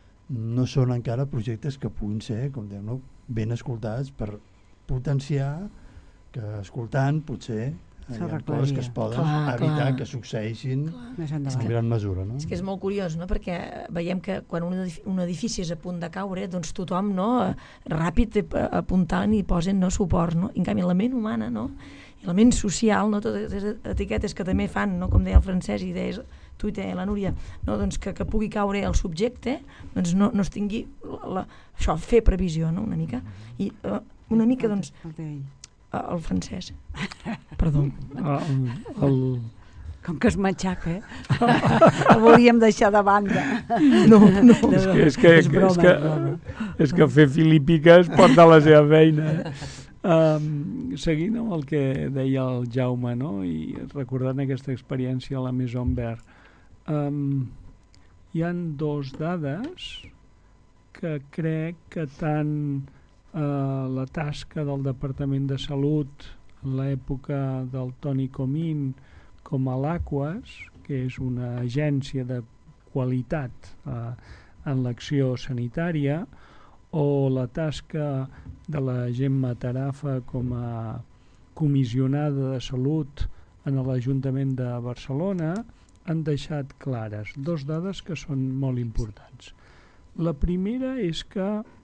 no són encara projectes que puguin ser, com dèiem, no, ben escoltats per potenciar que escoltant potser Hi ha coses que es poden Clar, evitar clar. que succeeixin Més en endavant. gran mesura, no? És que és molt curiós, no? Perquè veiem que quan un edifici, un edifici és a punt de caure, doncs tothom, no? Ràpid eh, apuntant i posen, no? Suport, no? I en canvi la ment humana, no? I la ment social, no? Totes les etiquetes que també fan, no? Com deia el Francesc i deies tu i la Núria, no? Doncs que, que pugui caure el subjecte, doncs no, no es tingui la, la, això, fer previsió, no? Una mica. I uh, una mica, doncs, El, el Francesc. Perdó. El, el, com que es matxaca, eh? El volíem deixar de banda. No, no. és que, és que, És broma, és que, és broma. és que fer filípiques porta la seva feina. Eh? Um, seguint amb el que deia el Jaume, no? I recordant aquesta experiència a la Maison Vert, um, hi han dos dades que crec que tant uh, la tasca del Departament de Salut en l'època del Toni Comín com a l'Aquas, que és una agència de qualitat uh, en l'acció sanitària, o la tasca de la Gemma Tarafa com a comissionada de salut en l'Ajuntament de Barcelona, han deixat clares dos dades que són molt importants. La primera és que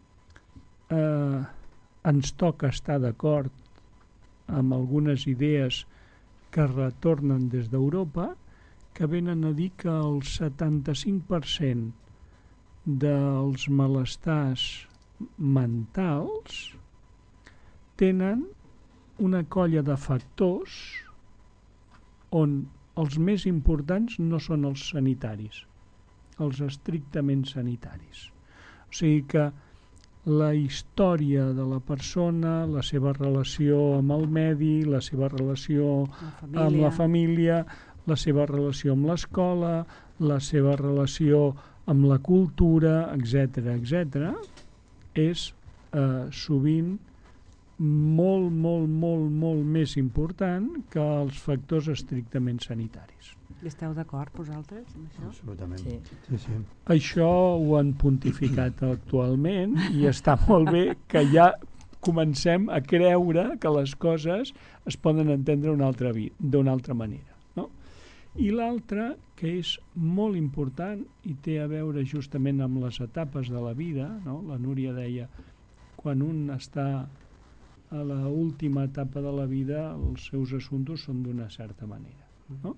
eh, ens toca estar d'acord amb algunes idees que retornen des d'Europa, que venen a dir que el setanta-cinc per cent dels malestars mentals tenen una colla de factors on els més importants no són els sanitaris, els estrictament sanitaris. O sigui que la història de la persona, la seva relació amb el medi, la seva relació la amb la família, la seva relació amb l'escola, la seva relació amb la cultura, etcètera, etcètera, és eh, sovint molt, molt, molt, molt més important que els factors estrictament sanitaris. Esteu d'acord, vosaltres, amb això? Absolutament. Sí. Sí, sí. Això ho han pontificat actualment i està molt bé que ja comencem a creure que les coses es poden entendre d'una altra, d'una altra manera. No? I l'altra, que és molt important i té a veure justament amb les etapes de la vida, no? La Núria deia, quan un està a l'última etapa de la vida, els seus assumptes són d'una certa manera. No?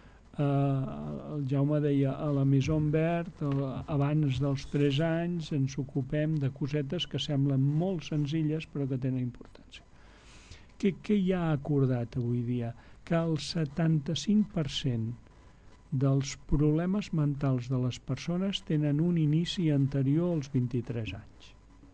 Uh, el Jaume deia, a la Maison Vert, uh, abans dels tres anys, ens ocupem de cosetes que semblen molt senzilles però que tenen importància. Què, què hi ha acordat avui dia? Que el setanta-cinc per cent dels problemes mentals de les persones tenen un inici anterior als vint-i-tres anys.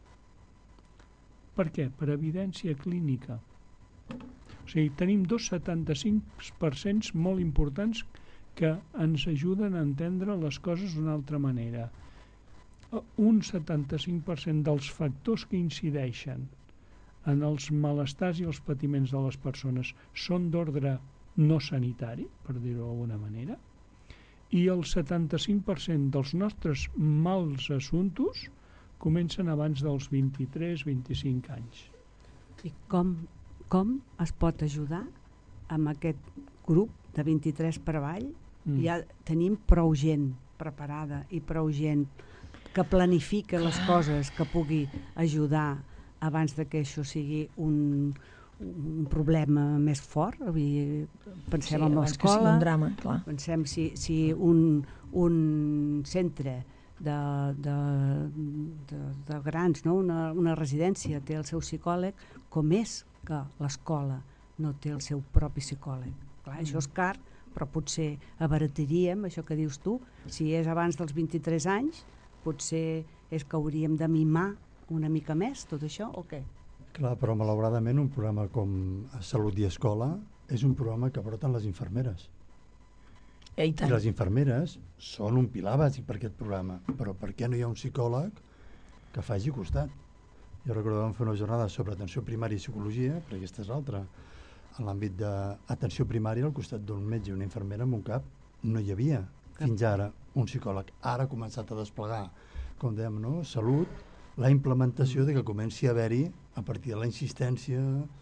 Per què? Per evidència clínica. O sigui, tenim dos setanta-cinc per cent molt importants que ens ajuden a entendre les coses d'una altra manera. Un setanta-cinc per cent dels factors que incideixen en els malestars i els patiments de les persones són d'ordre no sanitari, per dir-ho d'alguna manera, i el setanta-cinc per cent dels nostres mals assumptos comencen abans dels vint-i-tres vint-i-cinc anys. I com, com es pot ajudar amb aquest grup de vint-i-tres per avall? Mm. Ja tenim prou gent preparada i prou gent que planifica les coses, que pugui ajudar abans de que això sigui un, un problema més fort. Pensem sí, en l'escola, que sigui un drama, clar. Pensem si, si un, un centre de, de, de, de grans, no? una, una residència té el seu psicòleg, com és que l'escola no té el seu propi psicòleg? Clar, mm. això és car, però potser abarataríem, això que dius tu, si és abans dels vint-i-tres anys, potser és que hauríem de mimar una mica més tot això, o què? Clar, però malauradament un programa com Salut i Escola és un programa que porten les infermeres. I, I les infermeres són un pilar bàsic per aquest programa, però per què no hi ha un psicòleg que faci costat? Jo recordo que vam fer una jornada sobre atenció primària i psicologia, perquè aquesta és l'altra. En l'àmbit d'atenció primària, al costat d'un metge i una infermera en un cap, no hi havia fins ara un psicòleg. Ara ha començat a desplegar, com dèiem, no? Salut, la implementació de que comenci a haver-hi, a partir de la insistència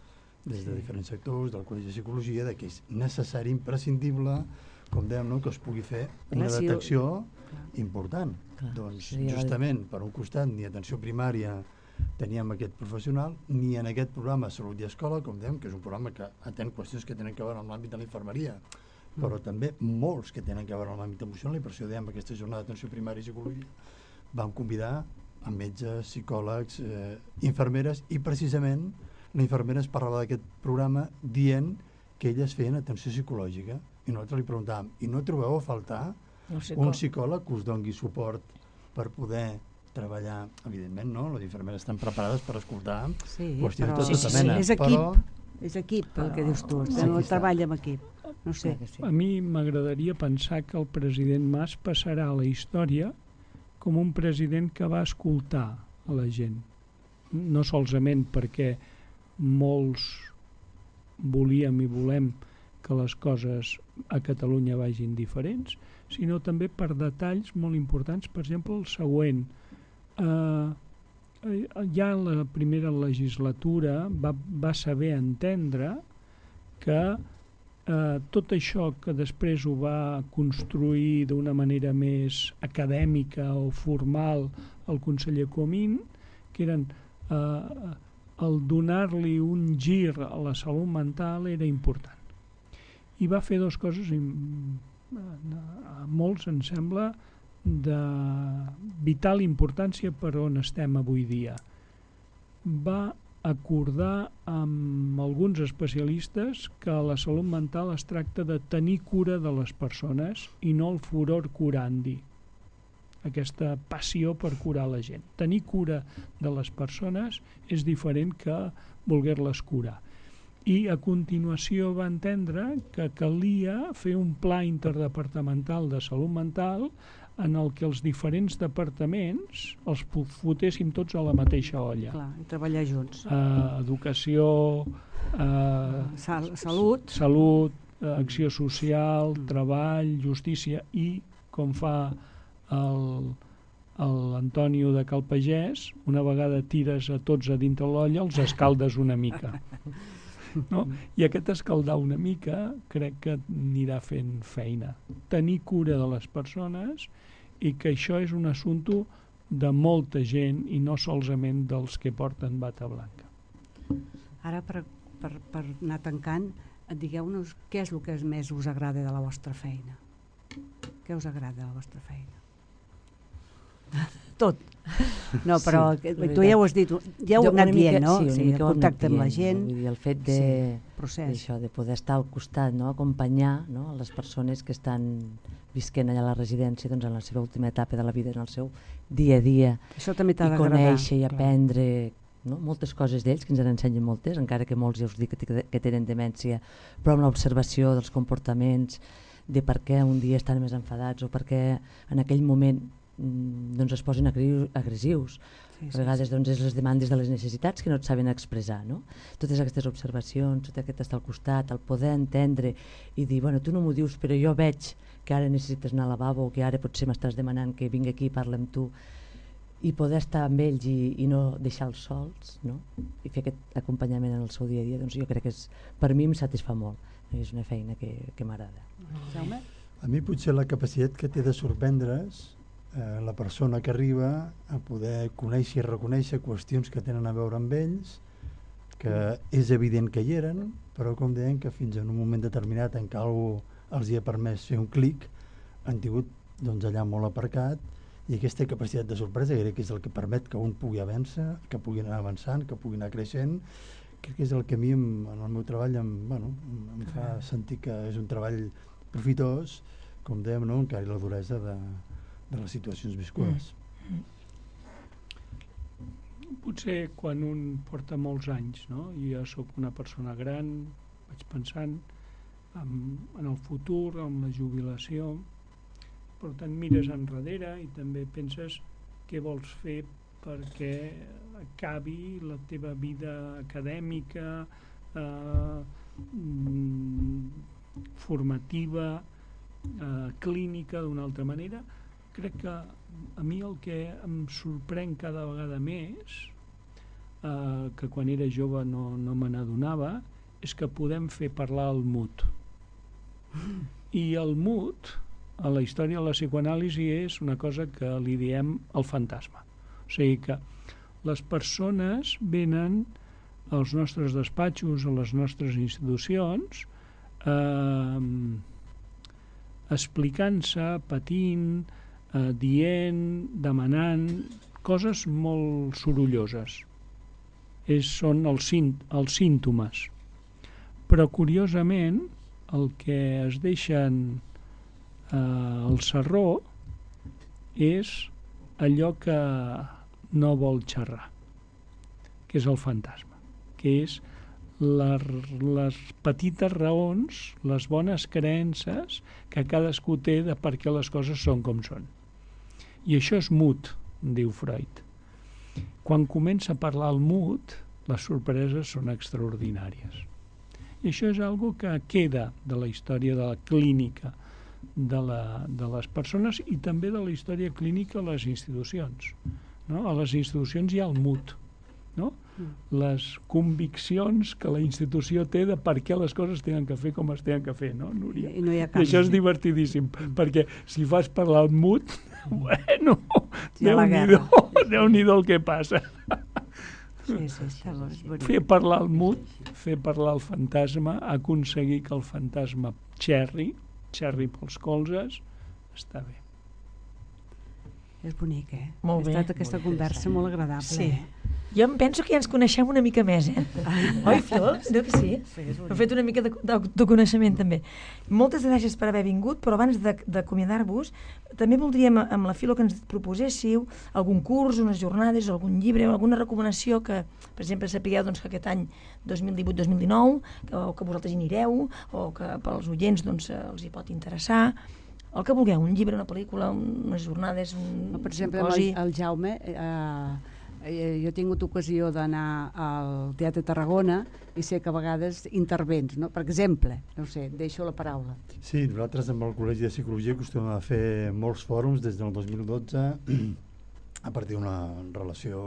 des de diferents sectors, del Col·legi de Psicologia, de que és necessari, imprescindible, com dèiem, no?, que es pugui fer una Clar, sí, detecció clar. important. Clar, Doncs, sí, justament, per un costat, ni atenció primària teníem aquest professional, ni en aquest programa Salut i Escola, com dèiem, que és un programa que atén qüestions que tenen a veure amb l'àmbit de la infermeria, però també molts que tenen a veure amb l'àmbit emocional, i per això dèiem aquesta jornada d'atenció primària i psicologia vam convidar a metges, psicòlegs, eh, infermeres, i precisament la infermera es parlava d'aquest programa dient que elles feien atenció psicològica, i nosaltres li preguntàvem, i no trobeu a faltar No sé un com. psicòleg que us doni suport per poder treballar? Evidentment, no? Les infermeres estan preparades per escoltar Sí, qüestions però de Sí, tota sí, sí. mena. és equip, Però, és equip el que dius tu, Sí, no aquí està. treballa amb equip. No sé. Clar que sí. A mi m'agradaria pensar que el president Mas passarà a la història com un president que va escoltar a la gent. No solament perquè molts volíem i volem que les coses a Catalunya vagin diferents, sinó també per detalls molt importants. Per exemple, el següent. Eh, ja en la primera legislatura va, va saber entendre que eh, tot això que després ho va construir d'una manera més acadèmica o formal el conseller Comín, que eren eh, el donar-li un gir a la salut mental era important. I va fer dues coses, a molts em sembla, de vital importància per on estem avui dia. Va acordar amb alguns especialistes que la salut mental es tracta de tenir cura de les persones i no el furor curandi, aquesta passió per curar la gent. Tenir cura de les persones és diferent que voler-les curar. I a continuació va entendre que calia fer un pla interdepartamental de salut mental en el que els diferents departaments els fotéssim tots a la mateixa olla. Clar, i treballar junts. Uh, educació, uh, Sal, salut. salut, uh, acció social, treball, justícia, i com fa el, l'Antonio de Calpagès, una vegada tires a tots a dintre l'olla, els escaldes una mica. No? I aquest escaldar una mica crec que anirà fent feina. Tenir cura de les persones, i que això és un assumpte de molta gent i no solament dels que porten bata blanca. Ara, per, per, per anar tancant, digueu-nos què és el que més us agrada de la vostra feina. Què us agrada de la vostra feina? Tot. No, però Sí, sí, tu ja ho has dit, ja ho Jo heu anat una mica- dient, no? sí, una Sí, mica el ho hem contacte anat amb la dient, gent, no? Vull dir, el fet de, sí, procés. d'això, de poder estar al costat, no? Acompanyar, no? les persones que estan visquent allà a la residència, doncs, en la seva última etapa de la vida, en el seu dia a dia, Això també t'ha i d'agradar. conèixer i clar. aprendre, no? moltes coses d'ells, que ens en ensenyen moltes, encara que molts ja us dic que, que tenen demència, però amb l'observació dels comportaments, de per què un dia estan més enfadats o per què en aquell moment mm, doncs es posen agri- agressius. Sí, A vegades doncs, és les demandes de les necessitats que no et saben expressar, no? Totes aquestes observacions, tot aquest estar al costat, el poder entendre i dir, bueno, tu no m'ho dius, però jo veig que ara necessites anar al lavabo o que ara potser m'estàs demanant que vingui aquí i parli amb tu, i poder estar amb ells i, i no deixar-los sols, no? I fer aquest acompanyament en el seu dia a dia, doncs jo crec que és, per mi em satisfà molt. És una feina que, que m'agrada. Jaume? A mi potser la capacitat que té de sorprendre's eh, la persona que arriba a poder conèixer i reconèixer qüestions que tenen a veure amb ells, que és evident que hi eren, però com deien que fins en un moment determinat en què algú els hi ha permès fer un clic, han tingut doncs, allà molt aparcat, i aquesta capacitat de sorpresa crec que és el que permet que un pugui avançar, que pugui anar avançant, que pugui anar creixent. Crec que és el que a mi en el meu treball em, bueno, em fa sentir que és un treball profitós, com dèiem, no? Encara i la duresa de, de les situacions viscudes. Mm. Potser quan un porta molts anys, no? I jo sóc una persona gran, vaig pensant en, en el futur, en la jubilació, per tant mires enrere i també penses què vols fer perquè acabi la teva vida acadèmica, eh, formativa, eh, clínica, d'una altra manera. Crec que a mi el que em sorprèn cada vegada més, eh, que quan era jove no, no me n'adonava, és que podem fer parlar el mut. I el mut, a la història de la psicoanàlisi, és una cosa que li diem el fantasma. O sigui que les persones venen als nostres despatxos, a les nostres institucions, eh, explicant-se, patint, eh, dient, demanant, coses molt sorolloses. És, són els, els símptomes. Però, curiosament, el que es deixen eh, al sarró és allò que no vol xerrar, que és el fantasma, que és les, les petites raons, les bones creences que cadascú té de per què les coses són com són. I això és mut, diu Freud. Quan comença a parlar el mut, les sorpreses són extraordinàries. I això és algo que queda de la història de la clínica de, la, de les persones i també de la història clínica a les institucions. No? A les institucions hi ha el mut, no? Les conviccions que la institució té de per què les coses tenen que fer com es tenen que fer, no, Núria? I, no hi ha I això és divertidíssim, perquè si fas parlar el mut, bueno, Déu-n'hi-do, Déu-n'hi-do el que passa. Sí, sí, sí, sí. Fer parlar el mut, fer parlar el fantasma, aconseguir que el fantasma xerri, xerri pels colzes, està bé. És bonic, eh? Molt bé. Ha estat aquesta molt conversa molt agradable, sí. eh? Jo em penso que ja ens coneixem una mica més, eh? Oi, Flo? Crec que sí. Sí, Hem fet una mica d'autoconeixement, també. Moltes gràcies per haver vingut, però abans d'acomiadar-vos, també voldríem, amb la Filo, que ens proposéssiu algun curs, unes jornades, algun llibre, alguna recomanació que, per exemple, sapigueu doncs, que aquest any dos mil divuit dos mil dinou, que, o que vosaltres hi anireu, o que pels oients doncs, els hi pot interessar. El que vulgueu, un llibre, una pel·lícula, unes jornades, un per exemple, simposi. el, el Jaume, eh, jo he tingut ocasió d'anar al Teatre Tarragona i sé que a vegades intervens, no? Per exemple, no sé, deixo la paraula. Sí, nosaltres amb el Col·legi de Psicologia acostumem a fer molts fòrums des del dos mil dotze a partir d'una relació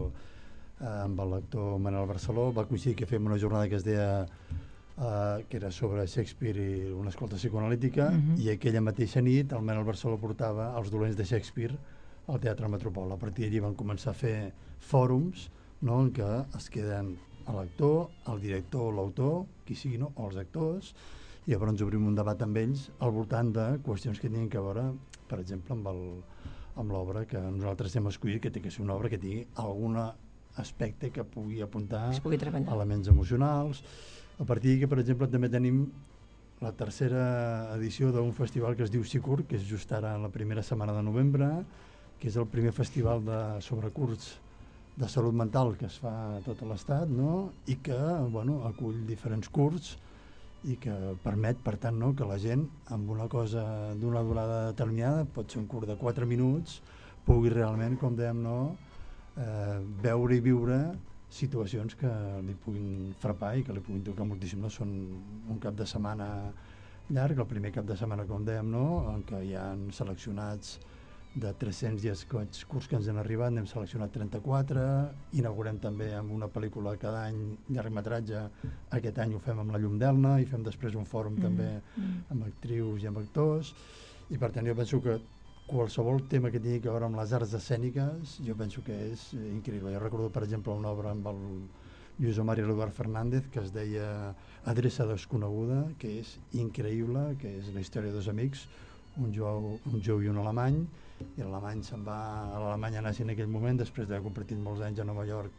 amb el lector Manel Barceló. Va coincidir que fem una jornada que es deia Uh, que era sobre Shakespeare i una escolta psicoanalítica, uh-huh. i aquella mateixa nit el Manel Barceló portava els dolents de Shakespeare al Teatre Metropol. A partir d'allí van començar a fer fòrums, no?, en què es queden l'actor, el director, l'autor, qui sigui, no?, o els actors, i llavors obrim un debat amb ells al voltant de qüestions que tinguin que veure, per exemple, amb, el, amb l'obra que nosaltres hem escollit, que té que ser una obra que tingui algun aspecte que pugui apuntar pugui elements emocionals. A partir d'aquí, per exemple, també tenim la tercera edició d'un festival que es diu Psicur, que és just ara la primera setmana de novembre, que és el primer festival de sobrecurs de salut mental que es fa a tot l'estat, no?, i que, bueno, acull diferents curs i que permet, per tant, no?, que la gent, amb una cosa d'una durada determinada, pot ser un curs de quatre minuts, pugui realment, com dèiem, no?, eh, veure i viure situacions que li puguin frapar i que li puguin tocar moltíssim. No? Són un cap de setmana llarg, el primer cap de setmana, com dèiem, no?, en què hi han seleccionats de tres-cents i escaig curs que ens han arribat, n'hem seleccionat trenta-quatre, inaugurem també amb una pel·lícula cada any, llargmetratge. Aquest any ho fem amb La llum d'Elna i fem després un fòrum mm. també amb actrius i amb actors, i per tant jo penso que qualsevol tema que tingui que veure amb les arts escèniques, jo penso que és increïble. Jo recordo, per exemple, una obra amb el Lluís Omar i l'Eduard Fernández que es deia Adreça desconeguda, que és increïble, que és la història de dos amics, un jou, un jou i un alemany, i l'alemany se'n va a l'Alemanya nazi en aquell moment, després d'haver compartit molts anys a Nova York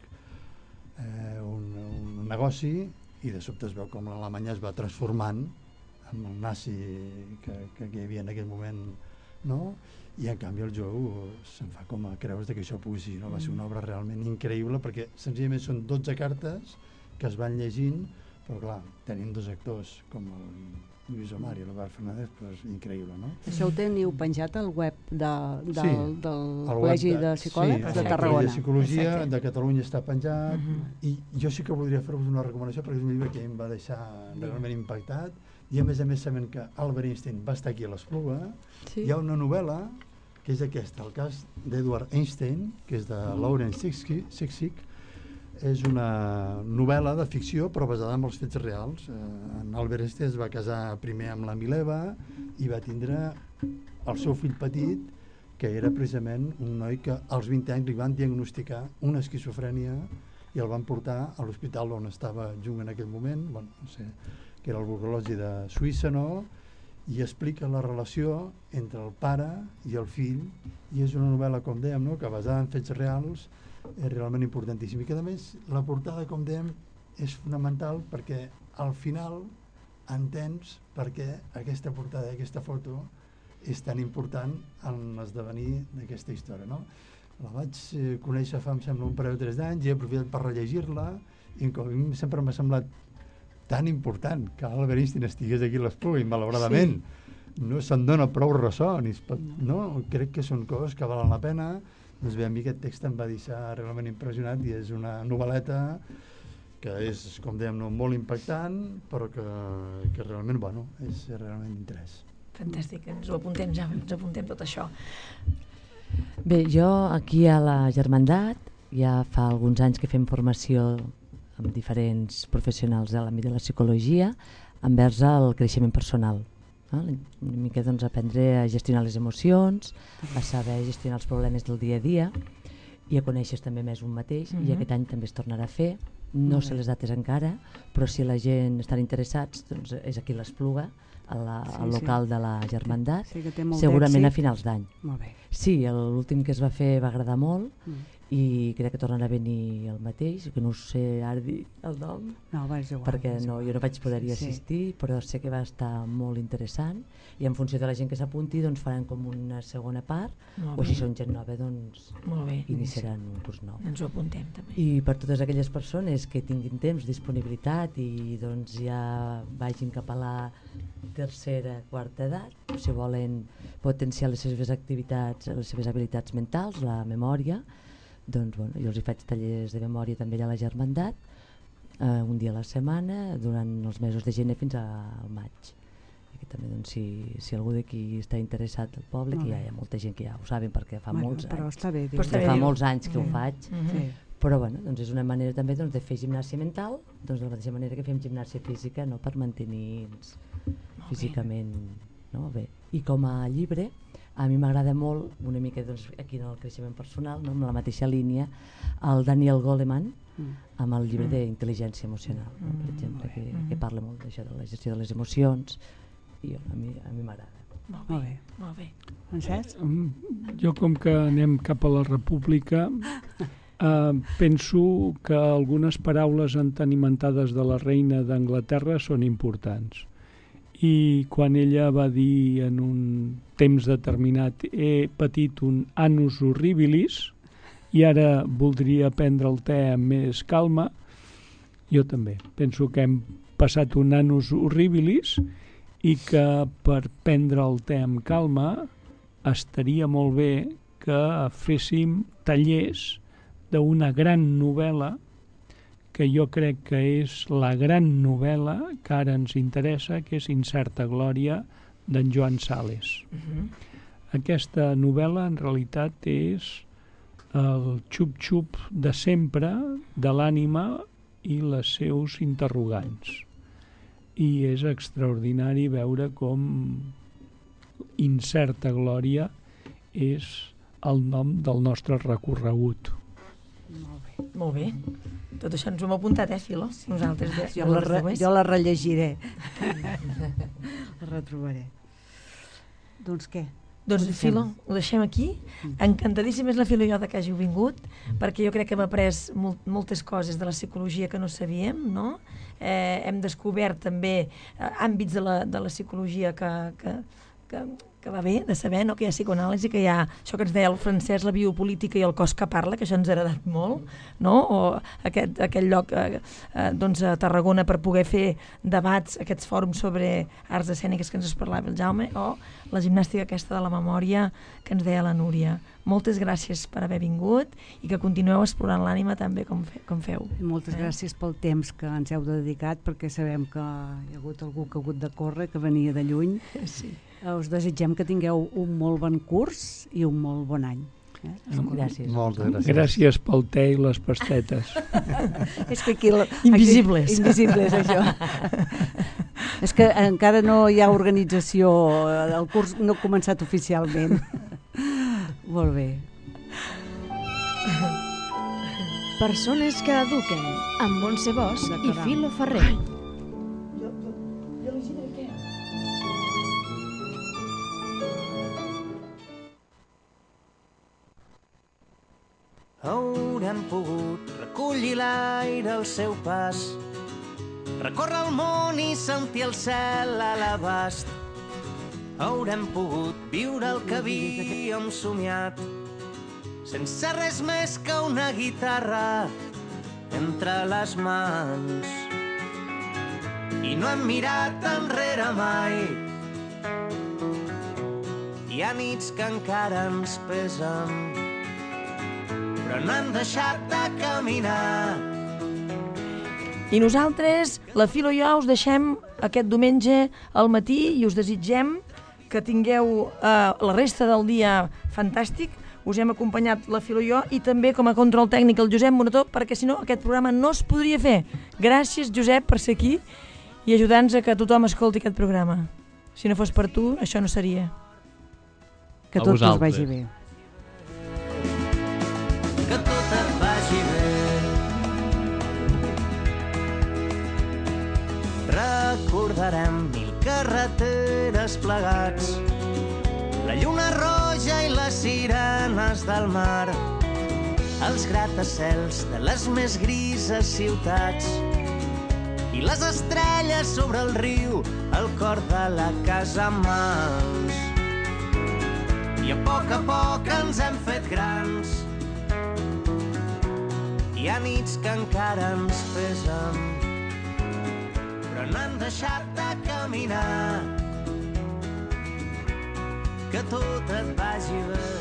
eh, un, un negoci, i de sobte es veu com l'Alemanya es va transformant en el nazi que, que hi havia en aquell moment, no? I en canvi el jou se'n fa com a creus que això pugui ser, no? Va ser una obra realment increïble perquè senzillament són dotze cartes que es van llegint, però clar, tenim dos actors com el Lluís Omar i l'Eduard Fernández, però és increïble, no? Això ho teniu penjat al web de, del, sí, del Col·legi de, de Psicòlegs sí, de Tarragona. El Col·legi de Psicologia de Catalunya està penjat, uh-huh. i jo sí que voldria fer-vos una recomanació perquè és un llibre que em va deixar realment impactat, i a més a més sabent que Albert Einstein va estar aquí a l'Espluga, sí. Hi ha una novel·la que és aquesta, el cas d'Edward Einstein, que és de Lawrence Sixsik, és una novel·la de ficció però basada en els fets reals. Eh, en Albert Este es va casar primer amb la Mileva i va tindre el seu fill petit, que era precisament un noi que als vint anys li van diagnosticar una esquizofrènia i el van portar a l'hospital on estava Jung en aquell moment, bueno, no sé, que era el Burgologi de Suïssa, no? I explica la relació entre el pare i el fill, i és una novel·la, com dèiem, no? Que basada en fets reals és realment importantíssim. I que a més la portada, com dèiem, és fonamental perquè al final entens per què aquesta portada i aquesta foto és tan important en l'esdevenir d'aquesta història, no? La vaig eh, conèixer fa, em sembla, un parell o tres d'anys i he aprofitat per rellegir-la i com a mi sempre m'ha semblat tan important que Albert Einstein estigués aquí a l'Espluga i malauradament sí. no se'n dona prou ressò, ni es pot, no? Crec que són coses que valen la pena. Doncs bé, a mi aquest text em va deixar realment impressionat i és una novel·leta que és, com dèiem, no, molt impactant, però que, que realment, bueno, és realment d'interès. Fantàstic, ens ho apuntem ja, ens apuntem tot això. Bé, jo aquí a la Germandat ja fa alguns anys que fem formació amb diferents professionals de l'àmbit de la psicologia envers el creixement personal. No? Una mica doncs, aprendre a gestionar les emocions, a saber gestionar els problemes del dia a dia i a conèixer també més un mateix, uh-huh. i aquest any també es tornarà a fer. No sé les dates encara, però si la gent estan interessats, doncs és aquí a l'Espluga, al sí, local sí. de la Germandat, sí, segurament a finals d'any. Molt bé. Sí, l'últim que es va fer va agradar molt, mm. i crec que tornarà a venir el mateix, que no sé ara dir el nom, no, va, igual, perquè no, jo no vaig poder-hi sí. assistir, però sé que va estar molt interessant, i en funció de la gent que s'apunti doncs faran com una segona part, o si són gent nova doncs iniciaran un curs nou. Ens ho apuntem també. I per totes aquelles persones que tinguin temps, disponibilitat i doncs ja vagin cap a la tercera, quarta edat, si volen potenciar les seves activitats, les seves habilitats mentals, la memòria, doncs bueno, jo els hi faig tallers de memòria també a la Germandat, eh, un dia a la setmana, durant els mesos de gener fins al maig. I que també doncs, si, si algú d'aquí està interessat al poble, que ja hi ha molta gent que ja ho saben perquè fa bueno, molts però anys, està bé, però està bé, fa molts anys que sí. ho faig, mm-hmm. sí. però bueno, doncs és una manera també doncs, de fer gimnàsia mental, doncs de la mateixa manera que fem gimnàsia física, no, per mantenir-nos físicament no? Bé. I com a llibre a mi m'agrada molt, una mica doncs, aquí en el creixement personal, no? Amb la mateixa línia, el Daniel Goleman, mm. amb el llibre mm. d'intel·ligència emocional, no? Per exemple, que, que parla molt d'això, de la gestió de les emocions, i a mi, a mi m'agrada. Molt bé, molt bé. Francesc? Jo, com que anem cap a la República, eh, penso que algunes paraules entenimentades de la reina d'Anglaterra són importants. I quan ella va dir en un temps determinat he patit un annus horribilis i ara voldria prendre el te amb més calma, jo també penso que hem passat un annus horribilis i que per prendre el te amb calma estaria molt bé que féssim tallers d'una gran novel·la que jo crec que és la gran novel·la que ara ens interessa, que és Incerta Glòria, d'en Joan Sales. Uh-huh. Aquesta novel·la, en realitat, és el xup-xup de sempre de l'ànima i les seus interrogants. I és extraordinari veure com Incerta Glòria és el nom del nostre recorregut. Molt bé. Molt bé. Tot això ens ho hem apuntat, eh, Filo? Nosaltres de, jo, la re, jo la rellegiré. La retrobaré. Doncs què? Doncs, Filo, ho deixem aquí. Encantadíssima és la Filo i jo que hàgiu vingut, perquè jo crec que hem après molt, moltes coses de la psicologia que no sabíem, no? Eh, hem descobert també eh, àmbits de la, de la psicologia que, que, que, que va bé de saber, no? Que hi ha psicoanàlisi, que hi ha això que ens deia el Francesc, la biopolítica i el cos que parla, que això ens ha agradat molt, no? O aquest, aquell lloc eh, eh, doncs a Tarragona per poder fer debats, aquests fòrums sobre arts escèniques que ens es parlava el Jaume, o la gimnàstica aquesta de la memòria que ens deia la Núria. Moltes gràcies per haver vingut i que continueu explorant l'ànima tan bé com, fe, com feu. Moltes eh? gràcies pel temps que ens heu dedicat, perquè sabem que hi ha hagut algú que ha hagut de córrer, que venia de lluny. Sí. Us desitgem que tingueu un molt bon curs i un molt bon any. Gràcies. Moltes gràcies. Gràcies pel te i les pastetes. És que aquí... Invisibles. Aquí, invisibles, això. És que encara no hi ha organització, el curs no ha començat oficialment. Molt bé. Persones que eduquen, amb Montse Bosch i Filo Ferrer. Haurem pogut recollir l'aire al seu pas, recórrer el món i sentir el cel a l'abast. Haurem pogut viure el que havíem somiat, sense res més que una guitarra entre les mans. I no hem mirat enrere mai. Hi ha nits que encara ens pesen, però no hem deixat de caminar. I nosaltres, la Filo i jo, us deixem aquest diumenge al matí i us desitgem que tingueu eh, la resta del dia fantàstic. Us hem acompanyat la Filo i jo i també com a control tècnic el Josep Monató, perquè si no aquest programa no es podria fer. Gràcies, Josep, per ser aquí i ajudar-nos a que tothom escolti aquest programa. Si no fos per tu, això no seria. Que tot us vagi bé. Que tot et vagi bé. Recordarem mil carreteres plegats, la lluna roja i les sirenes del mar, els gratacels de les més grises ciutats i les estrelles sobre el riu, el cor de la casa en mans. I a poc a poc ens hem fet grans. Hi ha nits que encara ens pesen, però no hem deixat de caminar. Que tot et vagi bé.